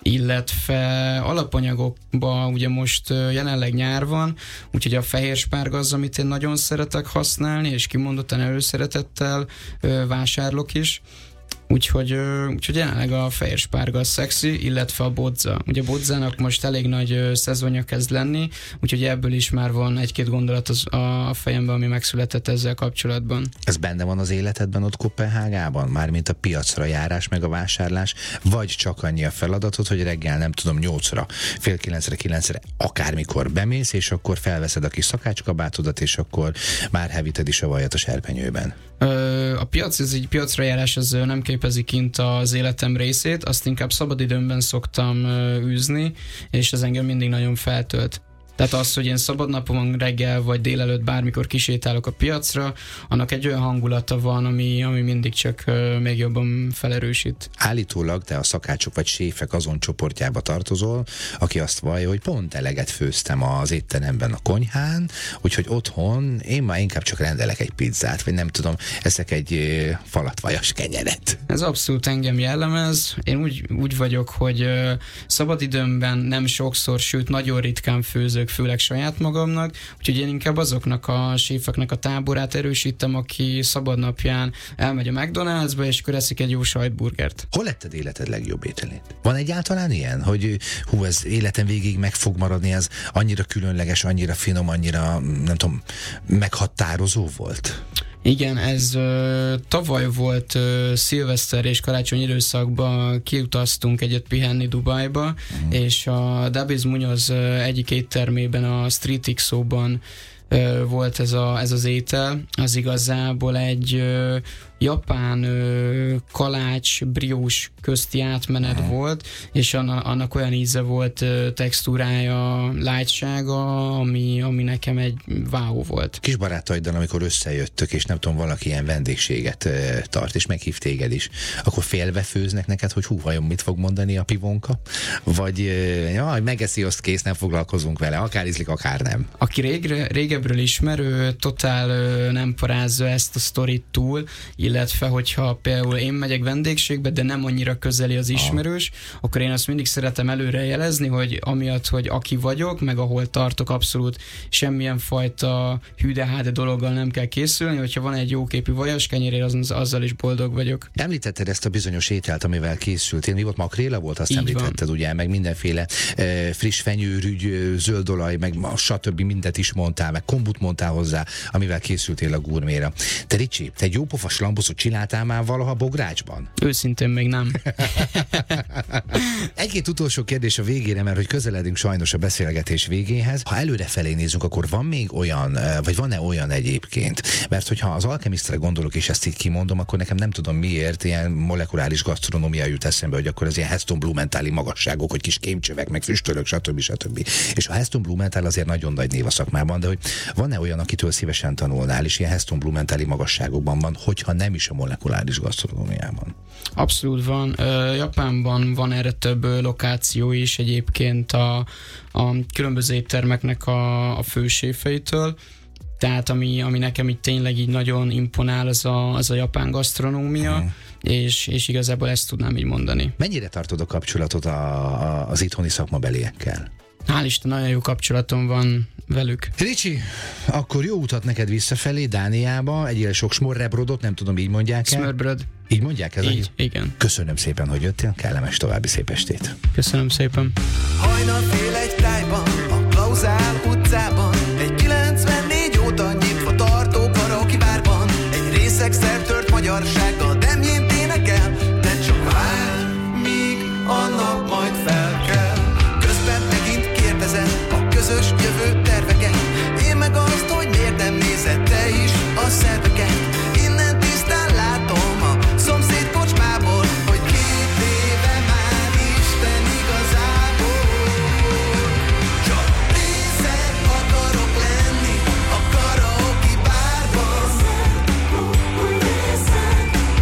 illetve alapanyagokban ugye most jelenleg nyár van, úgyhogy a fehér spárga az, amit én nagyon szeretek használni, és kimondottan előszeretettel vásárlok is. Úgyhogy jelenleg a fehér spárga a szexi, illetve a bodza. Ugye a bodzának most elég nagy szezonja kezd lenni, úgyhogy ebből is már van egy-két gondolat a fejemben, ami megszületett ezzel kapcsolatban. Ez benne van az életedben ott Koppenhágában? Mármint a piacra járás, meg a vásárlás, vagy csak annyi a feladatod, hogy reggel nem tudom 8-ra, fél 9-re, 9-re, akármikor bemész, és akkor felveszed a kis szakácskabátodat, és akkor már hevíted is a vajat a serpenyőben. A piacra járás az nem képezi kint az életem részét, azt inkább szabadidőmben szoktam űzni, és ez engem mindig nagyon feltölt. Tehát az, hogy én szabadnapon reggel vagy délelőtt bármikor kisétálok a piacra, annak egy olyan hangulata van, ami mindig csak még jobban felerősít. Állítólag te a szakácsok vagy séfek azon csoportjába tartozol, aki azt vallja, hogy pont eleget főztem az étteremben a konyhán, úgyhogy otthon én már inkább csak rendelek egy pizzát, vagy nem tudom, eszek egy falatvajas kenyeret. Ez abszolút engem jellemez. Én úgy vagyok, hogy szabadidőmben nem sokszor, sőt nagyon ritkán főzök készülök, főleg saját magamnak, úgyhogy én inkább azoknak a séfeknek a táborát erősítem, aki szabadnapján elmegy a McDonald'sba, és akkor eszik egy jó sajtburgert. Hol letted életed legjobb ételét? Van egyáltalán ilyen, hogy hú, ez életen végig meg fog maradni, ez annyira különleges, annyira finom, annyira, nem tudom, meghatározó volt? Igen, ez tavaly volt szilveszter és karácsony időszakban kiutaztunk egyet pihenni Dubajba, és a Dabiz Munoz egyik éttermében, a Street XO-ban volt ez az étel. Az igazából egy japán kalács, briós közti átmenet volt, és annak olyan íze volt, textúrája, lágysága, ami nekem egy wow volt. Kis barátaiddal, amikor összejöttök, és nem tudom, valaki ilyen vendégséget tart, és meghív téged is, akkor félve főznek neked, hogy hú, vajon mit fog mondani a pivonka? Vagy jaj, megeszi, azt kész, nem foglalkozunk vele, akár ízlik, akár nem. Aki régebről ismerő, totál nem parázza ezt a sztorit túl, illetve hogyha például én megyek vendégségbe, de nem annyira közeli az ismerős, akkor én azt mindig szeretem előre jelezni, hogy amiatt, hogy aki vagyok, meg ahol tartok, abszolút semmilyen fajta hű-de-háde dologgal nem kell készülni, hogyha van egy jóképű vajaskenyér, azzal is boldog vagyok. Említetted ezt a bizonyos ételt, amivel készültél. Mi volt, makréla volt? Azt így említetted, van. Ugye, meg mindenféle friss fenyőrügy, zöldolaj, meg stb. Mindent is mondtál, meg kombut mondtál hozzá, amivel készültél a gurméra. Te Ricsi, te egy jópofa slambusot csináltál már valaha bográcsban? Őszintén még nem. Egy-két utolsó kérdés a végére, mert hogy közeledünk sajnos a beszélgetés végéhez. Ha előrefelé nézünk, akkor van még olyan, vagy van-e olyan egyébként? Mert hogyha az alkemisztre gondolok, és ezt így kimondom, akkor nekem nem tudom miért ilyen molekuláris gasztronómia jut eszembe, hogy akkor az ilyen Heston Blumenthali magasságok, hogy kis kémcsövek, meg füstölök, stb. És a Heston Blumenthal azért nagyon nagy név a szakmában, de hogy van-e olyan, akitől szívesen tanulnál, és ilyen Heston Blumenthali magasságokban van, hogyha nem is a molekuláris gasztronómiában? Abszolút van. Japánban van erre több lokáció is egyébként a különböző éttermeknek a főséfeitől. Tehát ami nekem így tényleg így nagyon imponál, az a japán gasztronómia, és igazából ezt tudnám így mondani. Mennyire tartod a kapcsolatot az itthoni szakmabeliekkel? Hál' Isten, nagyon jó kapcsolatom van velük. Ricsi, akkor jó utat neked visszafelé Dániába, egyél sok smorrebrodot, nem tudom, így mondják el? Smörbröd. Így mondják ez? Így, igen. Köszönöm szépen, hogy jöttél, kellemes további szép estét. Köszönöm szépen. Hajnalfél egy tájban, a Klauzál utcában, egy 94 óta nyitva tartó karaoke bárban, egy részeg szertört magyarsággal Demjént énekel, de csak vár, míg a nap majd felkel. Közben megint kérdezem a közös jövő terveket, én meg azt, hogy miért nem nézed te is a szerveket. Innen tisztán látom a szomszéd kocsmából, hogy 2 éve már Isten igazából. Csak részeg akarok lenni a karaoke bárban.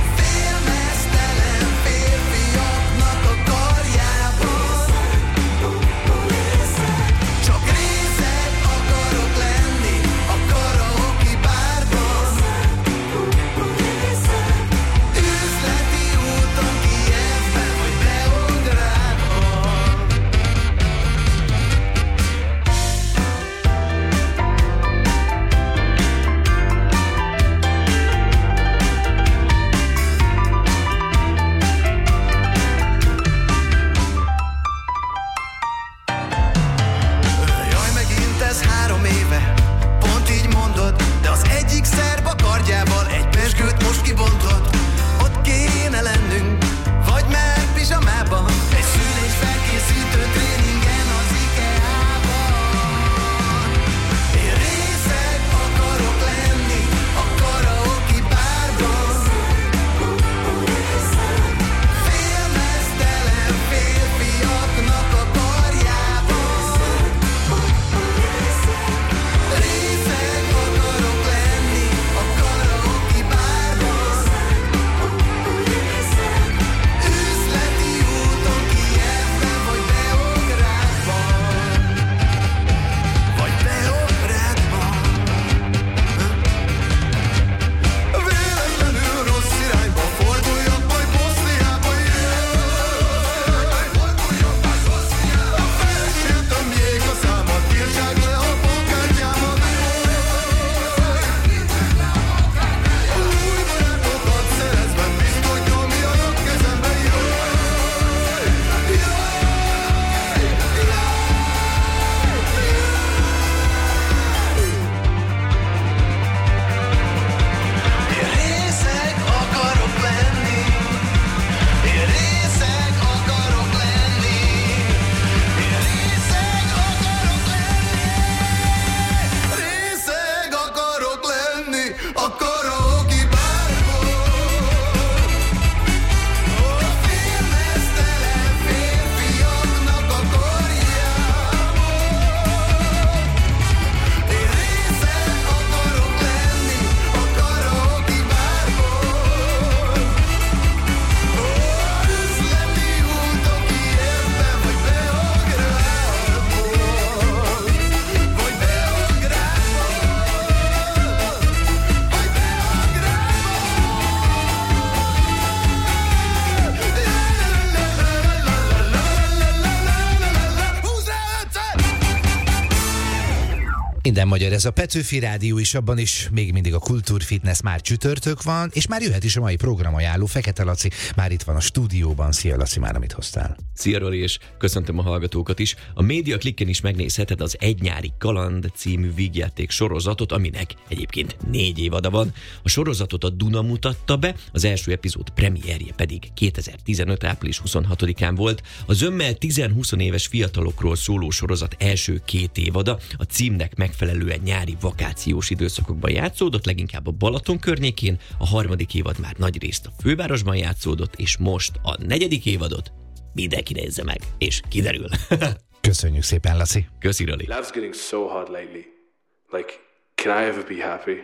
Minden magyar, ez a Petőfi Rádió is, abban is még mindig a Kultúrfitness, már csütörtök van, és már jöhet is a mai programajánló. Fekete Laci már itt van a stúdióban. Szia Laci, már amit hoztál. Szia Roli, és köszöntöm a hallgatókat is. A Média Klikken is megnézheted az Egy nyári kaland című vígjáték sorozatot, aminek egyébként 4 évada van. A sorozatot a Duna mutatta be, az első epizód premierje pedig 2015. április 26-án volt. A zömmel 10-20 éves fiatalokról szóló sorozat első 2 évada a címnek megfelelően nyári vakációs időszakokban játszódott, leginkább a Balaton környékén, a 3. évad már nagyrészt a fővárosban játszódott, és most a 4. évadot mindenki nézze meg, és kiderül. Köszönjük szépen, Laci. Köszi, Roli. Love's getting so hard lately. Like, can I ever be happy?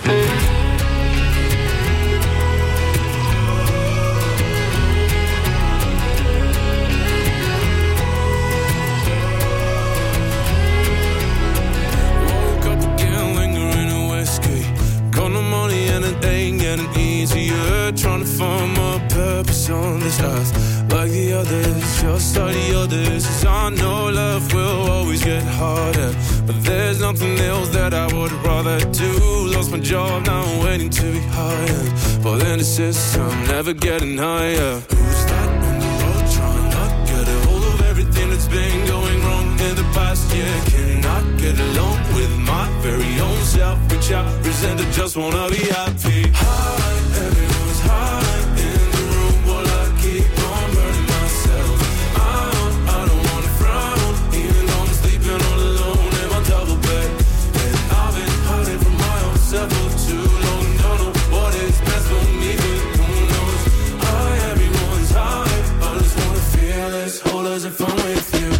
It ain't getting easier, trying to find my purpose on this earth. Like the others, just like the others, 'cause I know love will always get harder, but there's nothing else that I would rather do. Lost my job, now I'm waiting to be hired, but in the system, never getting higher. Who's that on the road trying not get a hold of everything that's been going wrong in the past year? Cannot get along with my very own self, which I resent, I just wanna be happy. High, everyone's high in the room while I keep on burning myself. I don't wanna frown, even though I'm sleeping all alone in my double bed. And I've been hiding from my own self for too long. Don't know what is best for me, but who knows? High, everyone's high. I just wanna feel as whole as if I'm with you.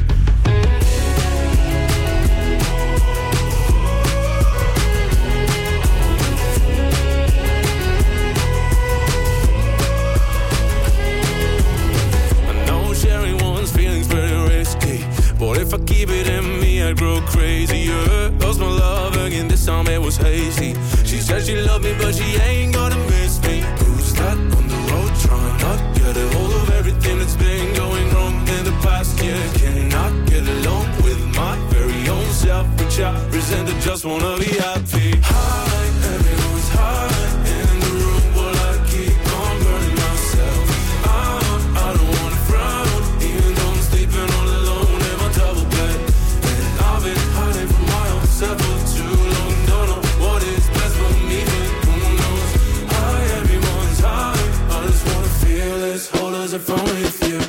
But if I keep it in me, I grow crazier. Lost my love again, this time it was hazy. She said she loved me, but she ain't gonna miss me. Who's that on the road trying not get a hold of everything that's been going wrong in the past year? Cannot get along with my very own self, which I resent, I just wanna be happy. High, everyone's high in the room while I keep on burning myself. I don't wanna frown, even though I'm sleeping all alone in my double bed. And I've been hiding from my own self for too long. Don't know what is best for me, but who knows? High, everyone's high. I just wanna feel as whole as if I'm with you.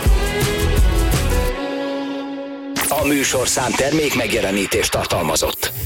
A műsorszám termék megjelenítést tartalmazott.